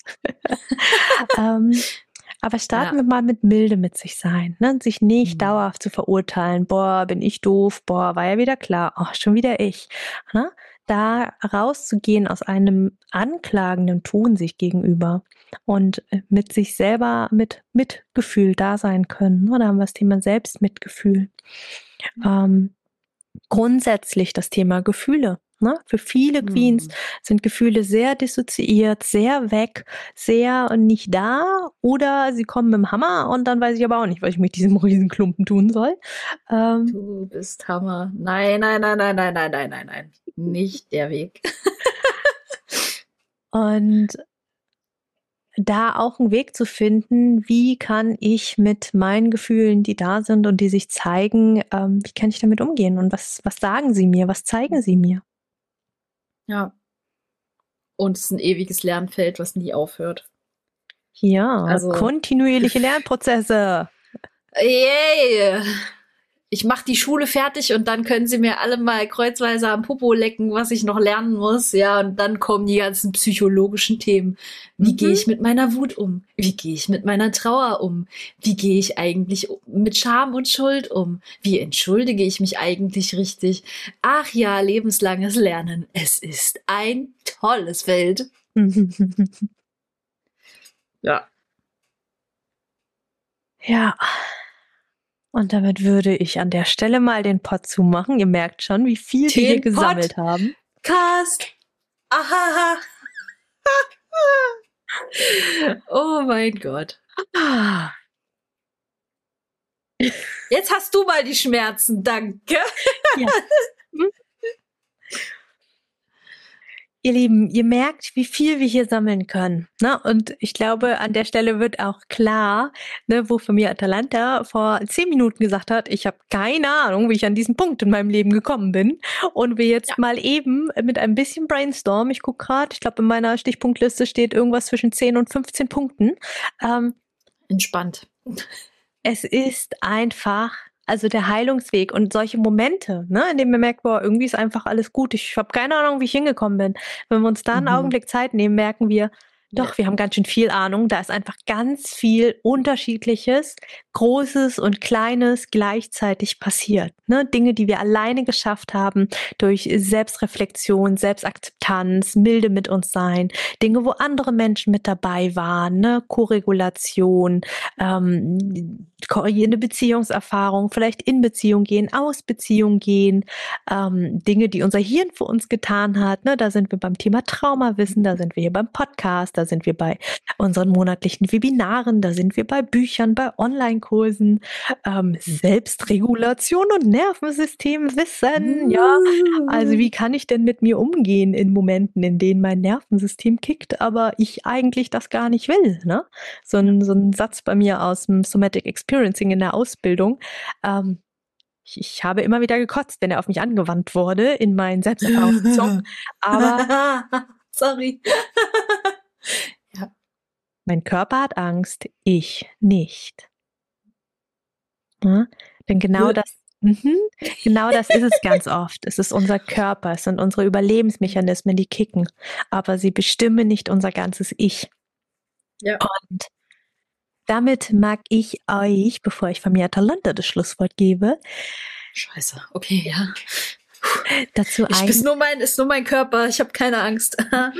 Aber starten Ja. wir mal mit milde mit sich sein, ne? Sich nicht dauerhaft zu verurteilen. Boah, bin ich doof. Boah, war ja wieder klar. Oh, schon wieder ich. Ne? Da rauszugehen aus einem anklagenden Ton sich gegenüber und mit sich selber mit Mitgefühl da sein können. Da haben wir das Thema Selbstmitgefühl. Grundsätzlich das Thema Gefühle. Ne? Für viele Queens sind Gefühle sehr dissoziiert, sehr weg, sehr nicht da, oder sie kommen mit dem Hammer und dann weiß ich aber auch nicht, was ich mit diesem Riesenklumpen tun soll. Du bist Hammer. Nein, nein, nein, nein, nein, nein, nein, nein, nein. Nicht der Weg. Und da auch einen Weg zu finden, wie kann ich mit meinen Gefühlen, die da sind und die sich zeigen, wie kann ich damit umgehen und was sagen sie mir, was zeigen sie mir? Ja. Und es ist ein ewiges Lernfeld, was nie aufhört. Ja, Also kontinuierliche Lernprozesse. yay! Ich mache die Schule fertig und dann können sie mir alle mal kreuzweise am Popo lecken, was ich noch lernen muss. Ja, und dann kommen die ganzen psychologischen Themen. Wie gehe ich mit meiner Wut um? Wie gehe ich mit meiner Trauer um? Wie gehe ich eigentlich mit Scham und Schuld um? Wie entschuldige ich mich eigentlich richtig? Ach ja, lebenslanges Lernen. Es ist ein tolles Feld. Ja. Ja. Und damit würde ich an der Stelle mal den Pod zumachen. Ihr merkt schon, wie viel wir hier gesammelt haben. Cast. Aha. Oh mein Gott. Jetzt hast du mal die Schmerzen, danke. Ja. Ihr Lieben, ihr merkt, wie viel wir hier sammeln können. Ne? Und ich glaube, an der Stelle wird auch klar, ne, wofür mir Atalanta vor 10 Minuten gesagt hat, ich habe keine Ahnung, wie ich an diesen Punkt in meinem Leben gekommen bin. Und wir jetzt mal eben mit ein bisschen Brainstorm, ich gucke gerade, ich glaube, in meiner Stichpunktliste steht irgendwas zwischen 10 und 15 Punkten. Entspannt. Es ist einfach, also der Heilungsweg und solche Momente, ne, in denen man merkt, boah, irgendwie ist einfach alles gut. Ich habe keine Ahnung, wie ich hingekommen bin. Wenn wir uns da einen Augenblick Zeit nehmen, merken wir, doch, wir haben ganz schön viel Ahnung. Da ist einfach ganz viel Unterschiedliches, Großes und Kleines gleichzeitig passiert. Ne? Dinge, die wir alleine geschafft haben durch Selbstreflexion, Selbstakzeptanz, milde mit uns sein. Dinge, wo andere Menschen mit dabei waren, ne? Koregulation, korrigierende Beziehungserfahrung, vielleicht in Beziehung gehen, aus Beziehung gehen, Dinge, die unser Hirn für uns getan hat. Ne? Da sind wir beim Thema Traumawissen, da sind wir hier beim Podcast, da sind wir bei unseren monatlichen Webinaren, da sind wir bei Büchern, bei Online-Kursen, Selbstregulation und Nervensystemwissen. Ja, also wie kann ich denn mit mir umgehen in Momenten, in denen mein Nervensystem kickt, aber ich eigentlich das gar nicht will. Ne? So ein Satz bei mir aus dem Somatic Experiencing in der Ausbildung. Ich habe immer wieder gekotzt, wenn er auf mich angewandt wurde in meinen Selbsterfahrungssitzungen. Aber sorry. Ja. Mein Körper hat Angst, ich nicht. Ja? Denn genau das ist es ganz oft. Es ist unser Körper, es sind unsere Überlebensmechanismen, die kicken. Aber sie bestimmen nicht unser ganzes Ich. Ja. Und damit mag ich euch, bevor ich von mir Atalanta das Schlusswort gebe. Scheiße, okay, ja. Dazu ist nur mein Körper, ich habe keine Angst.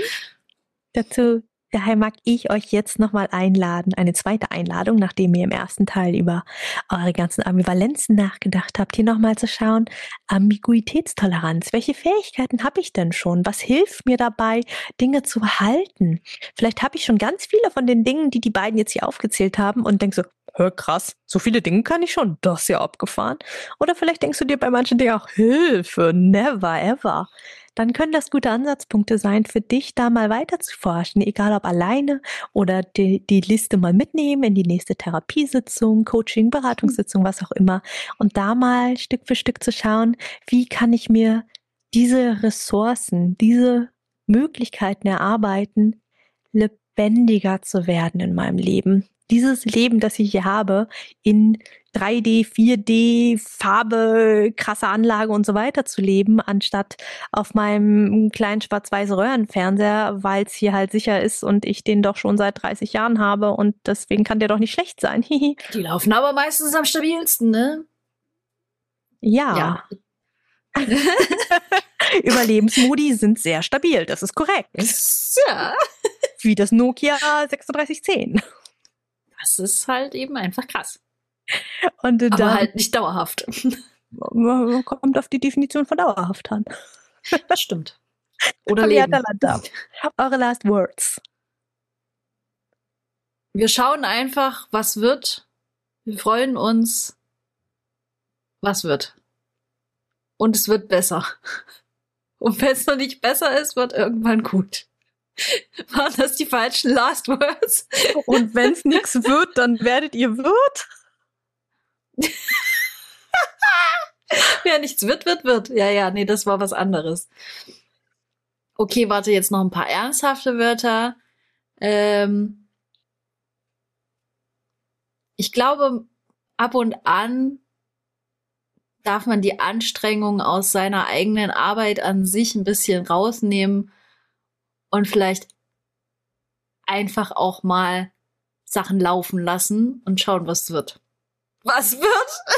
Daher mag ich euch jetzt nochmal einladen, eine zweite Einladung, nachdem ihr im ersten Teil über eure ganzen Ambivalenzen nachgedacht habt, hier nochmal zu schauen, Ambiguitätstoleranz. Welche Fähigkeiten habe ich denn schon? Was hilft mir dabei, Dinge zu behalten? Vielleicht habe ich schon ganz viele von den Dingen, die die beiden jetzt hier aufgezählt haben und denkst so, krass, so viele Dinge kann ich schon, das ist ja abgefahren. Oder vielleicht denkst du dir bei manchen Dingen auch, Hilfe, never ever. Dann können das gute Ansatzpunkte sein, für dich da mal weiter zu forschen, egal ob alleine oder die Liste mal mitnehmen in die nächste Therapiesitzung, Coaching, Beratungssitzung, was auch immer. Und da mal Stück für Stück zu schauen, wie kann ich mir diese Ressourcen, diese Möglichkeiten erarbeiten, lebendiger zu werden in meinem Leben. dieses Leben, das ich hier habe, in 3D, 4D, Farbe, krasse Anlage und so weiter zu leben, anstatt auf meinem kleinen schwarz-weiß Röhrenfernseher, weil es hier halt sicher ist und ich den doch schon seit 30 Jahren habe und deswegen kann der doch nicht schlecht sein. Die laufen aber meistens am stabilsten, ne? Ja. Überlebensmodi sind sehr stabil, das ist korrekt. Ja. Wie das Nokia 3610. Das ist halt eben einfach krass. Und aber halt nicht dauerhaft. Kommt auf die Definition von dauerhaft an. Das stimmt. Oder Leben. Eure last words. Wir schauen einfach, was wird. Wir freuen uns, was wird. Und es wird besser. Und wenn es noch nicht besser ist, wird irgendwann gut. Waren das die falschen Last Words? Und wenn es nichts wird, dann werdet ihr Wirt? Ja, nichts wird. Ja, nee, das war was anderes. Okay, warte, jetzt noch ein paar ernsthafte Wörter. Ich glaube, ab und an darf man die Anstrengung aus seiner eigenen Arbeit an sich ein bisschen rausnehmen und vielleicht einfach auch mal Sachen laufen lassen und schauen, was wird. Was wird?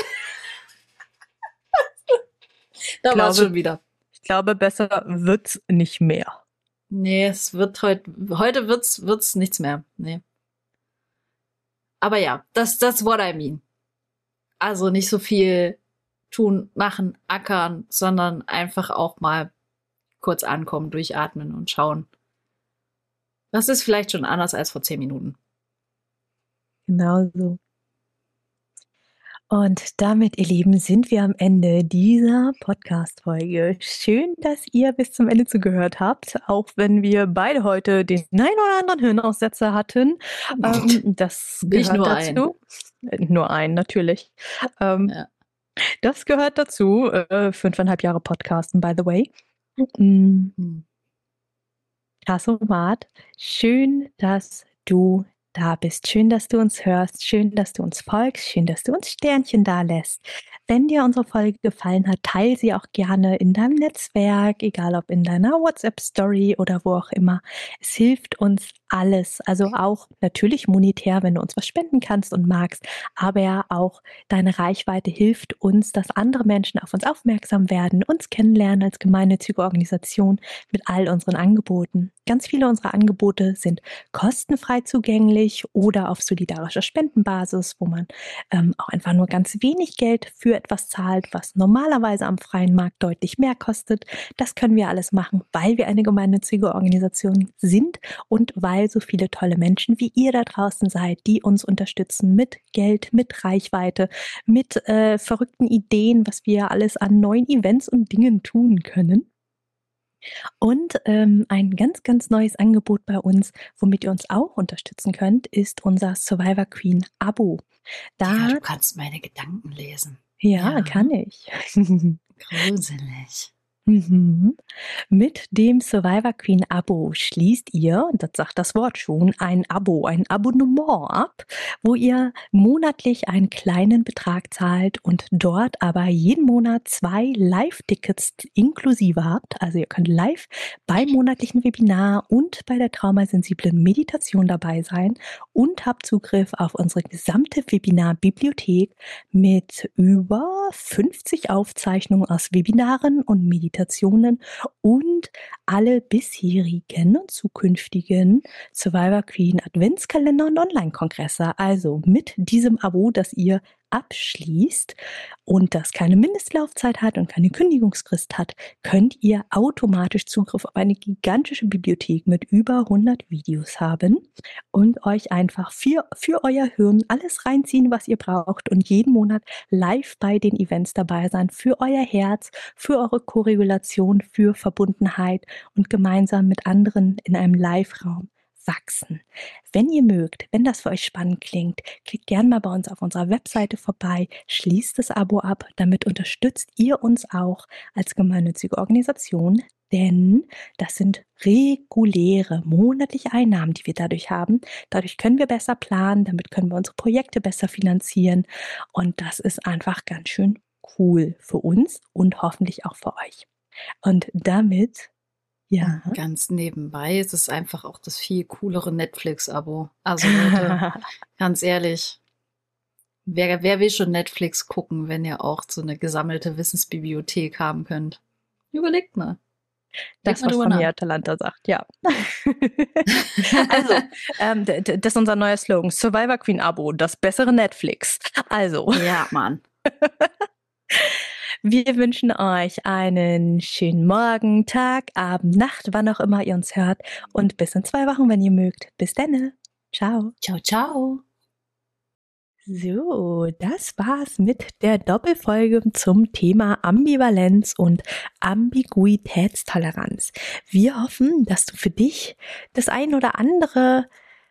Da war es schon wieder. Ich glaube, besser wird's nicht mehr. Nee, es wird heute wird's nichts mehr. Nee. Aber ja, that's what I mean. Also nicht so viel tun, machen, ackern, sondern einfach auch mal kurz ankommen, durchatmen und schauen. Das ist vielleicht schon anders als vor 10 Minuten. Genau so. Und damit, ihr Lieben, sind wir am Ende dieser Podcast-Folge. Schön, dass ihr bis zum Ende zugehört habt, auch wenn wir beide heute den einen oder anderen Hirnaussetzer hatten. Das Nicht gehört nur dazu. Nur einen, natürlich. Ja. Das gehört dazu. 5,5 Jahre Podcasten, by the way. Tasomat, schön, dass du da bist. Schön, dass du uns hörst. Schön, dass du uns folgst. Schön, dass du uns Sternchen da lässt. Wenn dir unsere Folge gefallen hat, teile sie auch gerne in deinem Netzwerk, egal ob in deiner WhatsApp-Story oder wo auch immer. Es hilft uns alles, also auch natürlich monetär, wenn du uns was spenden kannst und magst, aber ja auch deine Reichweite hilft uns, dass andere Menschen auf uns aufmerksam werden, uns kennenlernen als gemeinnützige Organisation mit all unseren Angeboten. Ganz viele unserer Angebote sind kostenfrei zugänglich oder auf solidarischer Spendenbasis, wo man auch einfach nur ganz wenig Geld für etwas zahlt, was normalerweise am freien Markt deutlich mehr kostet. Das können wir alles machen, weil wir eine gemeinnützige Organisation sind und weil so viele tolle Menschen wie ihr da draußen seid, die uns unterstützen mit Geld, mit Reichweite, mit verrückten Ideen, was wir alles an neuen Events und Dingen tun können. Und ein ganz, ganz neues Angebot bei uns, womit ihr uns auch unterstützen könnt, ist unser Survivor Queen Abo. Ja, du kannst meine Gedanken lesen. Ja, kann ich. Gruselig. Mit dem Survivor Queen Abo schließt ihr, das sagt das Wort schon, ein Abonnement ab, wo ihr monatlich einen kleinen Betrag zahlt und dort aber jeden Monat 2 Live-Tickets inklusive habt. Also ihr könnt live beim monatlichen Webinar und bei der traumasensiblen Meditation dabei sein und habt Zugriff auf unsere gesamte Webinar-Bibliothek mit über 50 Aufzeichnungen aus Webinaren und Meditationen und alle bisherigen und zukünftigen Survivor Queen Adventskalender und Online-Kongresse. Also mit diesem Abo, das ihr abschließt und das keine Mindestlaufzeit hat und keine Kündigungsfrist hat, könnt ihr automatisch Zugriff auf eine gigantische Bibliothek mit über 100 Videos haben und euch einfach für euer Hirn alles reinziehen, was ihr braucht und jeden Monat live bei den Events dabei sein, für euer Herz, für eure Koregulation, für Verbundenheit und gemeinsam mit anderen in einem Live-Raum wachsen. Wenn ihr mögt, wenn das für euch spannend klingt, klickt gerne mal bei uns auf unserer Webseite vorbei, schließt das Abo ab, damit unterstützt ihr uns auch als gemeinnützige Organisation, denn das sind reguläre monatliche Einnahmen, die wir dadurch haben. Dadurch können wir besser planen, damit können wir unsere Projekte besser finanzieren und das ist einfach ganz schön cool für uns und hoffentlich auch für euch. Und damit, ja. Ganz nebenbei ist es einfach auch das viel coolere Netflix-Abo. Also Leute, ganz ehrlich, wer will schon Netflix gucken, wenn ihr auch so eine gesammelte Wissensbibliothek haben könnt? Überlegt mal. Das, was Familia Atalanta sagt, ja. Also, das ist unser neuer Slogan. Survivor Queen Abo, das bessere Netflix. Also. Ja, Mann. Wir wünschen euch einen schönen Morgen, Tag, Abend, Nacht, wann auch immer ihr uns hört. Und bis in 2 Wochen, wenn ihr mögt. Bis dann. Ciao. Ciao, ciao. So, das war's mit der Doppelfolge zum Thema Ambivalenz und Ambiguitätstoleranz. Wir hoffen, dass du für dich das ein oder andere,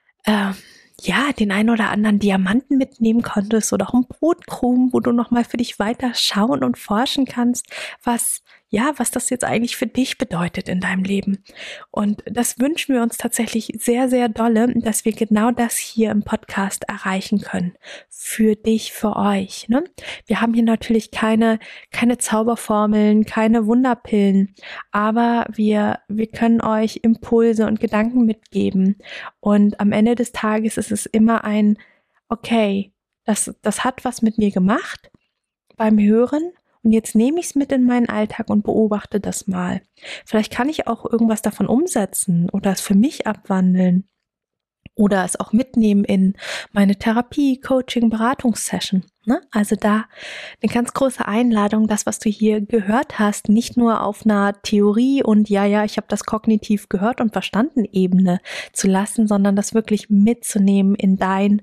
den ein oder anderen Diamanten mitnehmen konntest oder auch einen Brotkrumen, wo du nochmal für dich weiter schauen und forschen kannst, was das jetzt eigentlich für dich bedeutet in deinem Leben. Und das wünschen wir uns tatsächlich sehr, sehr dolle, dass wir genau das hier im Podcast erreichen können. Für dich, für euch, ne? Wir haben hier natürlich keine Zauberformeln, keine Wunderpillen, aber wir können euch Impulse und Gedanken mitgeben. Und am Ende des Tages ist es immer ein, okay, das hat was mit mir gemacht beim Hören. Und jetzt nehme ich es mit in meinen Alltag und beobachte das mal. Vielleicht kann ich auch irgendwas davon umsetzen oder es für mich abwandeln oder es auch mitnehmen in meine Therapie, Coaching, Beratungssession. Ne? Also da eine ganz große Einladung, das, was du hier gehört hast, nicht nur auf einer Theorie und ich habe das kognitiv gehört und verstanden Ebene zu lassen, sondern das wirklich mitzunehmen in dein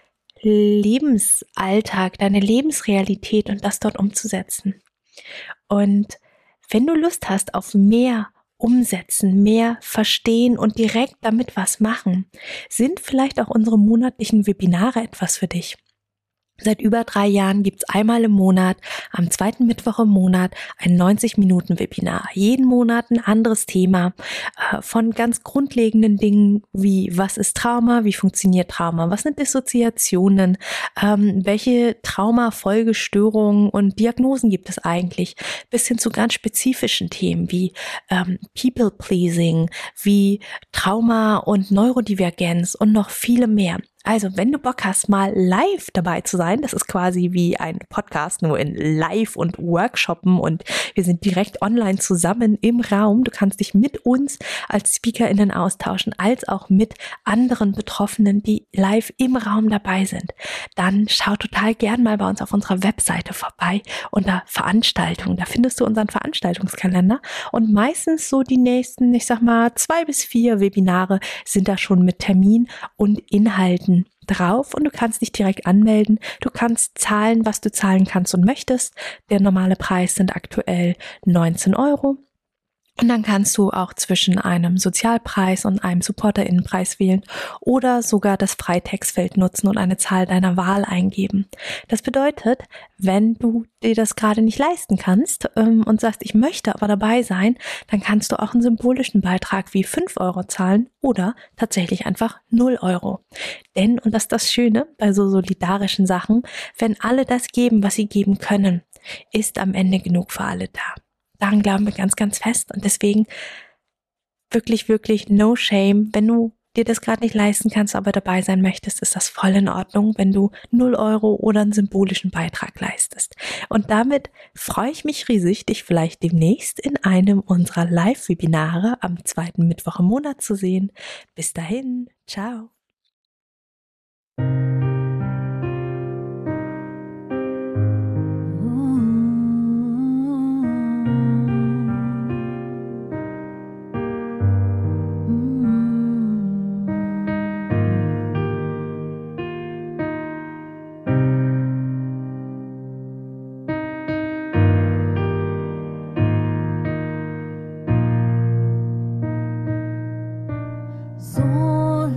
Lebensalltag, deine Lebensrealität und das dort umzusetzen. Und wenn du Lust hast auf mehr umsetzen, mehr verstehen und direkt damit was machen, sind vielleicht auch unsere monatlichen Webinare etwas für dich. Seit über 3 Jahren gibt's einmal im Monat, am 2. Mittwoch im Monat, ein 90-Minuten-Webinar. Jeden Monat ein anderes Thema, von ganz grundlegenden Dingen wie, was ist Trauma, wie funktioniert Trauma, was sind Dissoziationen, welche Traumafolgestörungen und Diagnosen gibt es eigentlich, bis hin zu ganz spezifischen Themen wie People-Pleasing, wie Trauma und Neurodivergenz und noch viele mehr. Also, wenn du Bock hast, mal live dabei zu sein, das ist quasi wie ein Podcast, nur in Live und Workshoppen und wir sind direkt online zusammen im Raum. Du kannst dich mit uns als SpeakerInnen austauschen, als auch mit anderen Betroffenen, die live im Raum dabei sind. Dann schau total gern mal bei uns auf unserer Webseite vorbei unter Veranstaltungen. Da findest du unseren Veranstaltungskalender und meistens so die nächsten, 2 bis 4 Webinare sind da schon mit Termin und Inhalten drauf und du kannst dich direkt anmelden. Du kannst zahlen, was du zahlen kannst und möchtest. Der normale Preis sind aktuell 19 €. Und dann kannst du auch zwischen einem Sozialpreis und einem SupporterInnenpreis wählen oder sogar das Freitextfeld nutzen und eine Zahl deiner Wahl eingeben. Das bedeutet, wenn du dir das gerade nicht leisten kannst und sagst, ich möchte aber dabei sein, dann kannst du auch einen symbolischen Beitrag wie 5 € zahlen oder tatsächlich einfach 0 €. Denn, und das ist das Schöne bei so solidarischen Sachen, wenn alle das geben, was sie geben können, ist am Ende genug für alle da. Daran glauben wir ganz, ganz fest und deswegen wirklich, wirklich no shame. Wenn du dir das gerade nicht leisten kannst, aber dabei sein möchtest, ist das voll in Ordnung, wenn du 0 € oder einen symbolischen Beitrag leistest. Und damit freue ich mich riesig, dich vielleicht demnächst in einem unserer Live-Webinare am 2. Mittwoch im Monat zu sehen. Bis dahin, ciao. So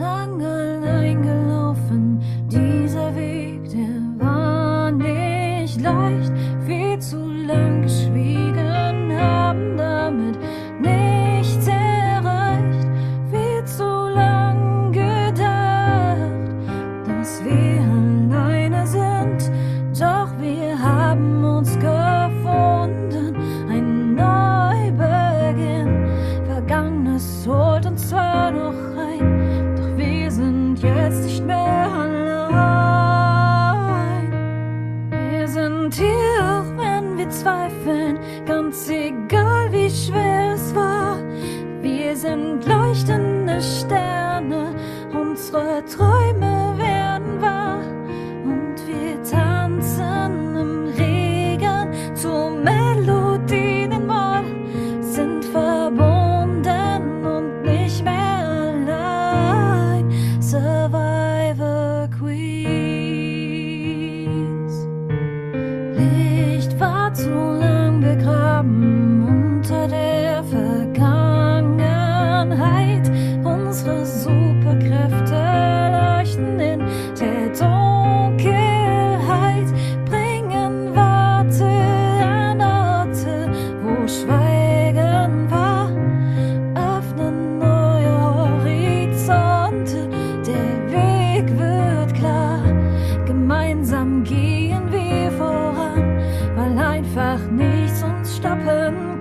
Gemeinsam gehen wir voran, weil einfach nichts uns stoppen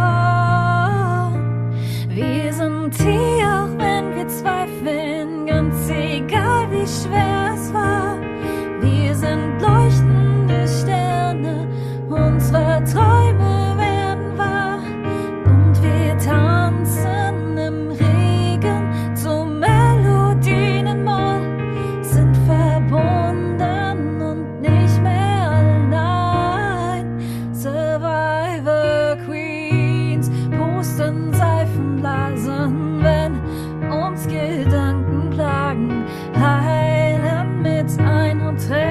kann. Wir sind hier, auch wenn wir zweifeln, ganz egal wie schwer es war. Wir sind leuchtende Sterne, unsere Träume werden wahr. Und wir tanzen im Regen zu Melodien in Moll, sind verbunden und nicht mehr allein. Survivor Queens pusten Seifenblasen, wenn uns Gedanken plagen, heilen mit ein und Tränen.